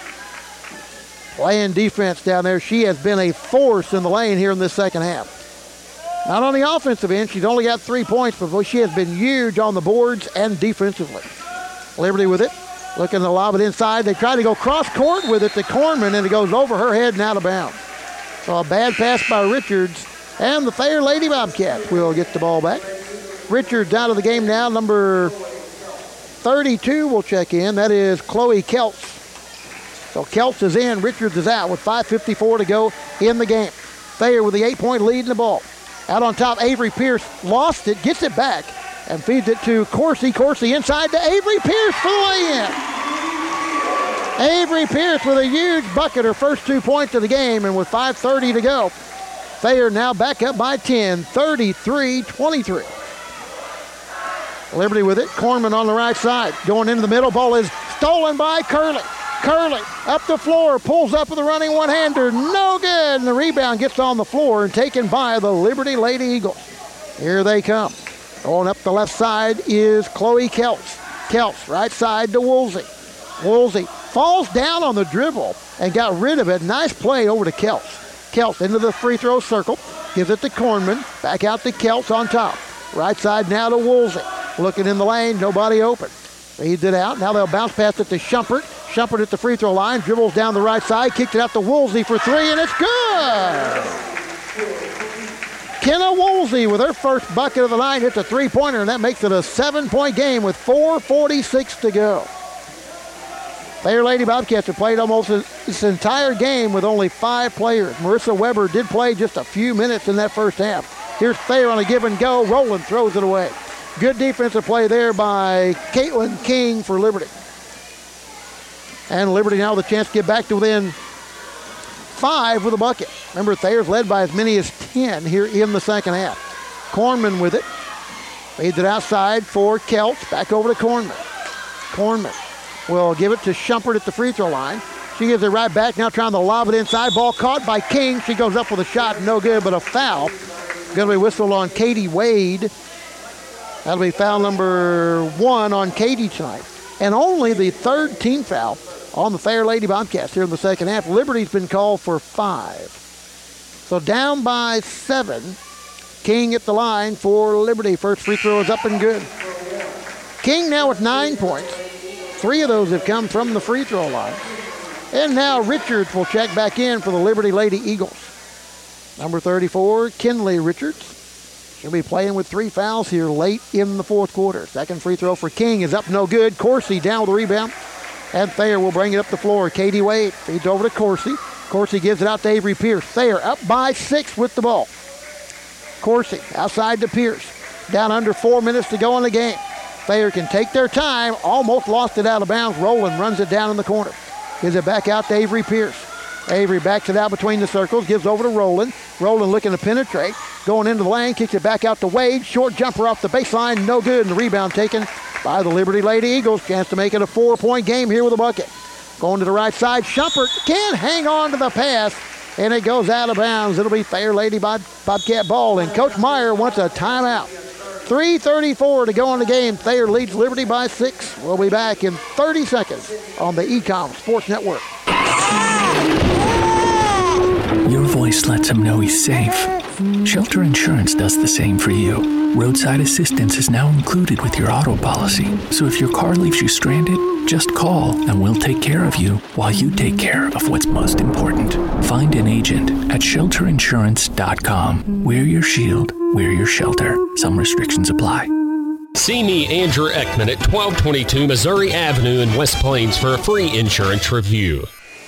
playing defense down there. She has been a force in the lane here in this second half. Not on the offensive end, she's only got three points, but she has been huge on the boards and defensively. Liberty with it, looking to lob it inside. They try to go cross court with it to Kornman, and it goes over her head and out of bounds. So a bad pass by Richards, and the Thayer Lady Bobcats will get the ball back. Richards out of the game now, number thirty-two will check in. That is Chloe Kelts. So Kelts is in, Richards is out with five fifty-four to go in the game. Thayer with the eight-point lead in the ball. Out on top, Avery Pierce lost it, gets it back, and feeds it to Coursey. Coursey inside to Avery Pierce for the lay-in. Avery Pierce with a huge bucket, her first two points of the game, and with five thirty to go, Thayer now back up by ten, thirty-three twenty-three. Liberty with it. Kornman on the right side. Going into the middle. Ball is stolen by Curley. Curley up the floor. Pulls up with a running one-hander. No good. And the rebound gets on the floor and taken by the Liberty Lady Eagles. Here they come. Going up the left side is Chloe Kelts. Kelts right side to Woolsey. Woolsey falls down on the dribble and got rid of it. Nice play over to Kelts. Kelts into the free throw circle. Gives it to Kornman. Back out to Kelts on top. Right side now to Woolsey. Looking in the lane, nobody open. Feeds it out. Now they'll bounce past it to Schumpert. Schumpert at the free throw line, dribbles down the right side, kicks it out to Woolsey for three, and it's good! Kenna Woolsey with her first bucket of the night hits a three-pointer, and that makes it a seven-point game with four forty-six to go. Thayer Lady Bobcats have played almost this entire game with only five players. Marissa Weber did play just a few minutes in that first half. Here's Thayer on a give and go. Rowland throws it away. Good defensive play there by Caitlin King for Liberty. And Liberty now with a chance to get back to within five with a bucket. Remember, Thayer's led by as many as ten here in the second half. Kornman with it. Feeds it outside for Kelch. Back over to Kornman. Kornman will give it to Shumpert at the free throw line. She gives it right back, now trying to lob it inside. Ball caught by King. She goes up with a shot, no good, but a foul. Going to be whistled on Katie Wade. That'll be foul number one on Katie tonight. And only the third team foul on the Thayer Lady Bobcats here in the second half. Liberty's been called for five. So down by seven. King at the line for Liberty. First free throw is up and good. King now with nine points. Three of those have come from the free throw line. And now Richards will check back in for the Liberty Lady Eagles. Number thirty-four, Kinley Richards. She'll be playing with three fouls here late in the fourth quarter. Second free throw for King is up, no good. Coursey down with the rebound. And Thayer will bring it up the floor. Katie Wade feeds over to Coursey. Coursey gives it out to Avery Pierce. Thayer up by six with the ball. Coursey outside to Pierce. Down under four minutes to go in the game. Thayer can take their time. Almost lost it out of bounds. Rowland runs it down in the corner. Gives it back out to Avery Pierce. Avery backs it out between the circles. Gives over to Rowland. Rowland looking to penetrate. Going into the lane. Kicks it back out to Wade. Short jumper off the baseline. No good. And the rebound taken by the Liberty Lady Eagles. Chance to make it a four-point game here with a bucket. Going to the right side. Shumpert can hang on to the pass. And it goes out of bounds. It'll be Thayer Lady Bob- Bobcat ball. And Coach Meyer wants a timeout. three thirty-four to go in the game. Thayer leads Liberty by six. We'll be back in thirty seconds on the E COM Sports Network. Your voice lets him know he's safe. Shelter Insurance does the same for you. Roadside assistance is now included with your auto policy. So if your car leaves you stranded, just call and we'll take care of you while you take care of what's most important. Find an agent at shelter insurance dot com. Wear your shield. Wear your shelter. Some restrictions apply. See me, Andrew Ekman, at twelve twenty-two Missouri Avenue in West Plains for a free insurance review.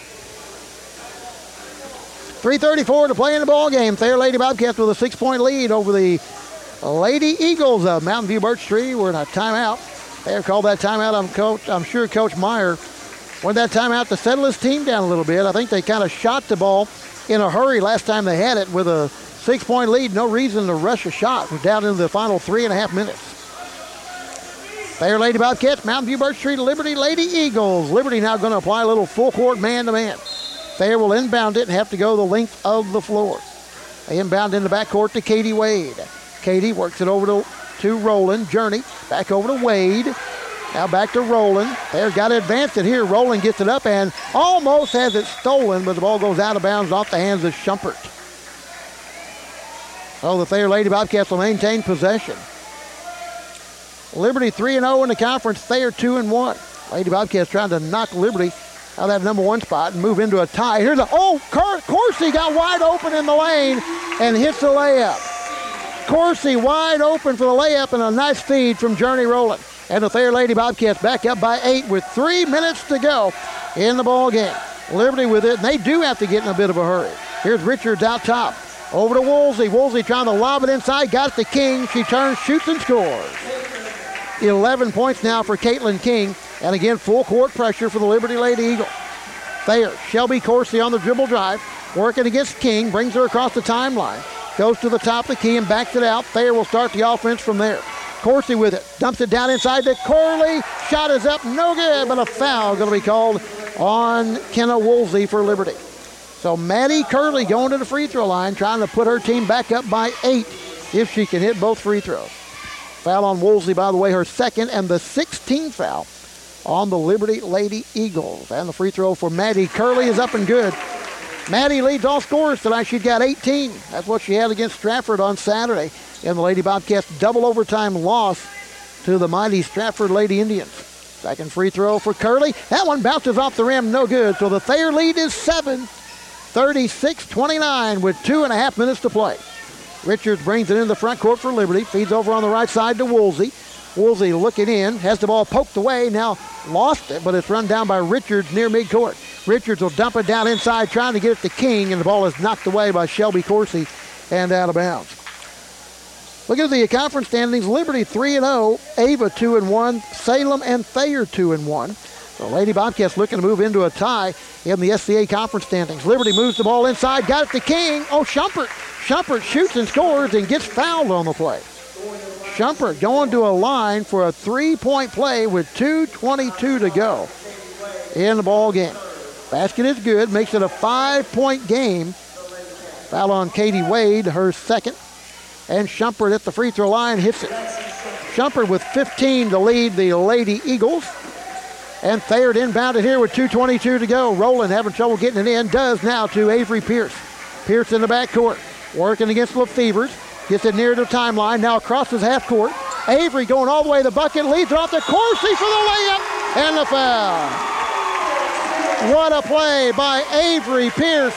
three thirty-four to play in the ball game. Thayer Lady Bobcats with a six-point lead over the Lady Eagles of Mountain View Birch Tree. We're in a timeout. Thayer called that timeout. I'm, coach, I'm sure Coach Meyer wanted that timeout to settle his team down a little bit. I think they kind of shot the ball in a hurry last time they had it with a six-point lead. No reason to rush a shot. We're down into the final three and a half minutes. Thayer Lady Bobcats, Mountain View Birch Tree, Liberty Lady Eagles. Liberty now going to apply a little full-court man-to-man. Thayer will inbound it and have to go the length of the floor. They inbound in the backcourt to Katie Wade. Katie works it over to, to Rowland. Journey back over to Wade. Now back to Rowland. Thayer's got to advance it here. Rowland gets it up and almost has it stolen, but the ball goes out of bounds off the hands of Shumpert. So the Thayer Lady Bobcats will maintain possession. Liberty three and oh in the conference. Thayer two and one. Lady Bobcats trying to knock Liberty out of that number one spot and move into a tie. Here's a, oh, Coursey got wide open in the lane and hits the layup. Coursey wide open for the layup and a nice feed from Journey Rowland. And the Thayer Lady Bobcats back up by eight with three minutes to go in the ball game. Liberty with it, and they do have to get in a bit of a hurry. Here's Richards out top. Over to Woolsey. Woolsey trying to lob it inside. Got it to King. She turns, shoots, and scores. eleven points now for Caitlin King. And again, full court pressure for the Liberty Lady Eagles. Thayer, Shelby Coursey on the dribble drive. Working against King. Brings her across the timeline. Goes to the top of the key and backs it out. Thayer will start the offense from there. Coursey with it. Dumps it down inside to Corley. Shot is up. No good, but a foul going to be called on Kenna Woolsey for Liberty. So Maddie Curley going to the free throw line, trying to put her team back up by eight if she can hit both free throws. Foul on Woolsey, by the way, her second, and the sixteenth foul on the Liberty Lady Eagles. And the free throw for Maddie Curley is up and good. Maddie leads all scorers tonight. She's got eighteen. That's what she had against Stratford on Saturday in the Lady Bobcats' double overtime loss to the mighty Stratford Lady Indians. Second free throw for Curley. That one bounces off the rim, no good. So the Thayer lead is seven, thirty-six twenty-nine with two and a half minutes to play. Richards brings it in the front court for Liberty. Feeds over on the right side to Woolsey. Woolsey looking in, has the ball poked away, now lost it, but it's run down by Richards near midcourt. Richards will dump it down inside, trying to get it to King, and the ball is knocked away by Shelby Coursey and out of bounds. Look at the conference standings. Liberty three and oh, Ava two and one, Salem and Thayer two and one. The Lady Bobcats looking to move into a tie in the S C A conference standings. Liberty moves the ball inside, got it to King. Oh, Shumpert. Shumpert shoots and scores and gets fouled on the play. Shumpert going to a line for a three-point play with two twenty-two to go in the ball game. Basket is good, makes it a five-point game. Foul on Katie Wade, her second. And Shumpert at the free throw line hits it. Shumpert with fifteen to lead the Lady Eagles. And Thayer inbounded here with two twenty-two to go. Rowland having trouble getting it in. Does now to Avery Pierce. Pierce in the backcourt. Working against Lefevers. Gets it near the timeline. Now crosses half court. Avery going all the way to the bucket. Leads it off to Coursey for the layup. And the foul. What a play by Avery Pierce.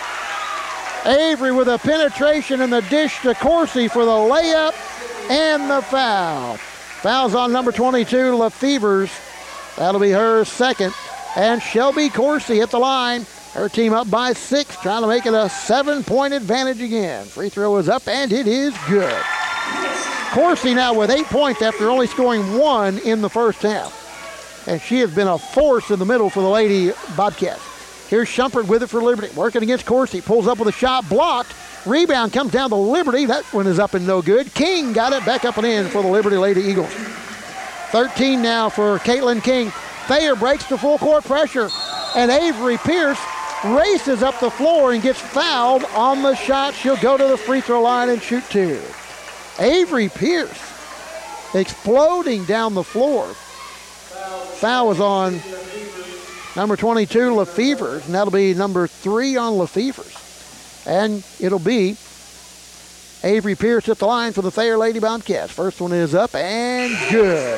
Avery with a penetration in the dish to Coursey for the layup and the foul. Foul's on number twenty-two, Lefevers. That'll be her second. And Shelby Coursey at the line. Her team up by six, trying to make it a seven-point advantage again. Free throw is up, and it is good. Coursey now with eight points after only scoring one in the first half. And she has been a force in the middle for the Lady Bobcats. Here's Shumpert with it for Liberty. Working against Coursey. Pulls up with a shot, blocked. Rebound comes down to Liberty. That one is up and no good. King got it back up and in for the Liberty Lady Eagles. thirteen now for Caitlin King. Thayer breaks the full court pressure. And Avery Pierce races up the floor and gets fouled on the shot. She'll go to the free throw line and shoot two. Avery Pierce exploding down the floor. Foul was on number twenty-two, Lefevers, and that'll be number three on Lefevers. And it'll be Avery Pierce at the line for the Thayer Lady Bobcats. First one is up and good.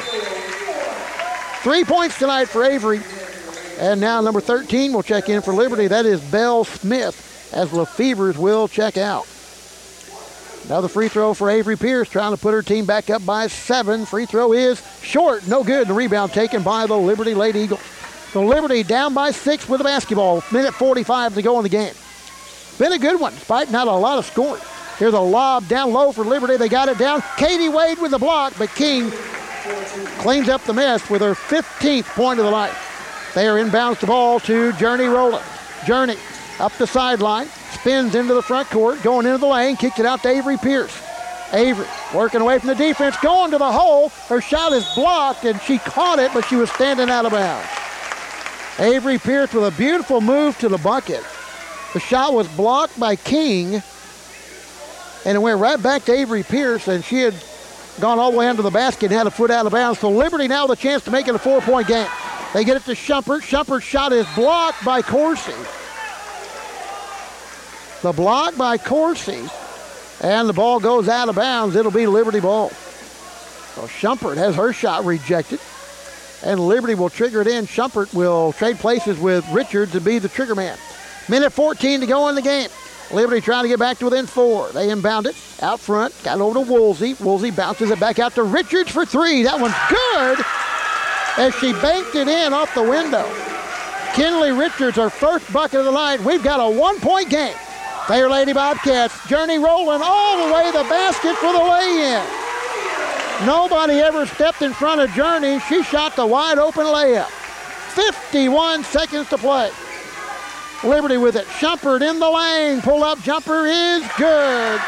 Three points tonight for Avery. And now number thirteen will check in for Liberty. That is Belle Smith, as Lefevers will check out. Another free throw for Avery Pierce, trying to put her team back up by seven. Free throw is short, no good. The rebound taken by the Liberty Lady Eagles. So Liberty down by six with the basketball. Minute forty-five to go in the game. Been a good one, despite not a lot of scoring. Here's a lob down low for Liberty. They got it down. Katie Wade with the block, but King cleans up the mess with her fifteenth point of the night. They are inbounds the ball to Journey Rowland. Journey up the sideline, spins into the front court, going into the lane, kicked it out to Avery Pierce. Avery working away from the defense, going to the hole. Her shot is blocked, and she caught it, but she was standing out of bounds. Avery Pierce with a beautiful move to the bucket. The shot was blocked by King, and it went right back to Avery Pierce, and she had gone all the way under the basket and had a foot out of bounds. So Liberty now with a chance to make it a four-point game. They get it to Shumpert. Shumpert's shot is blocked by Coursey. The block by Coursey, and the ball goes out of bounds. It'll be Liberty ball. So Shumpert has her shot rejected, and Liberty will trigger it in. Shumpert will trade places with Richard to be the trigger man. Minute fourteen to go in the game. Liberty trying to get back to within four. They inbound it out front. Got it over to Woolsey. Woolsey bounces it back out to Richards for three. That one's good as she banked it in off the window. Kinley Richards, her first bucket of the night. We've got a one-point game. Thayer Lady Bobcats. Journey Rowland all the way to the basket for the lay-in. Nobody ever stepped in front of Journey. She shot the wide-open layup. fifty-one seconds to play. Liberty with it. Shumpert in the lane. Pull-up jumper is good.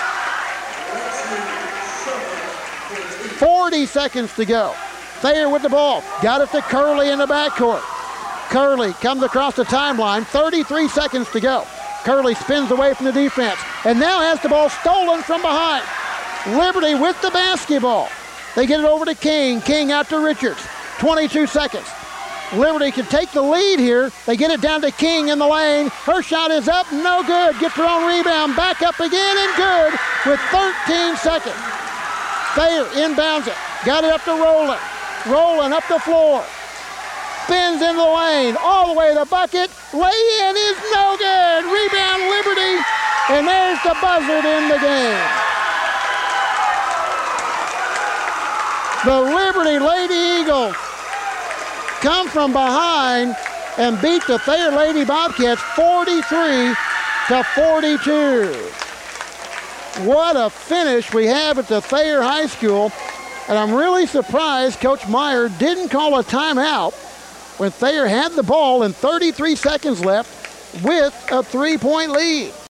forty seconds to go. Thayer with the ball. Got it to Curley in the backcourt. Curley comes across the timeline. thirty-three seconds to go. Curley spins away from the defense and now has the ball stolen from behind. Liberty with the basketball. They get it over to King. King out to Richards. twenty-two seconds. Liberty can take the lead here. They get it down to King in the lane. Her shot is up, no good. Gets her own rebound, back up again and good with thirteen seconds. Thayer inbounds it. Got it up to Rowland. Rowland up the floor. Spins into the lane, all the way to the bucket. Lay-in is no good. Rebound Liberty, and there's the buzzer in the game. The Liberty Lady Eagles come from behind and beat the Thayer Lady Bobcats forty-three to forty-two. What a finish we have at the Thayer High School. And I'm really surprised Coach Meyer didn't call a timeout when Thayer had the ball and thirty-three seconds left with a three-point lead.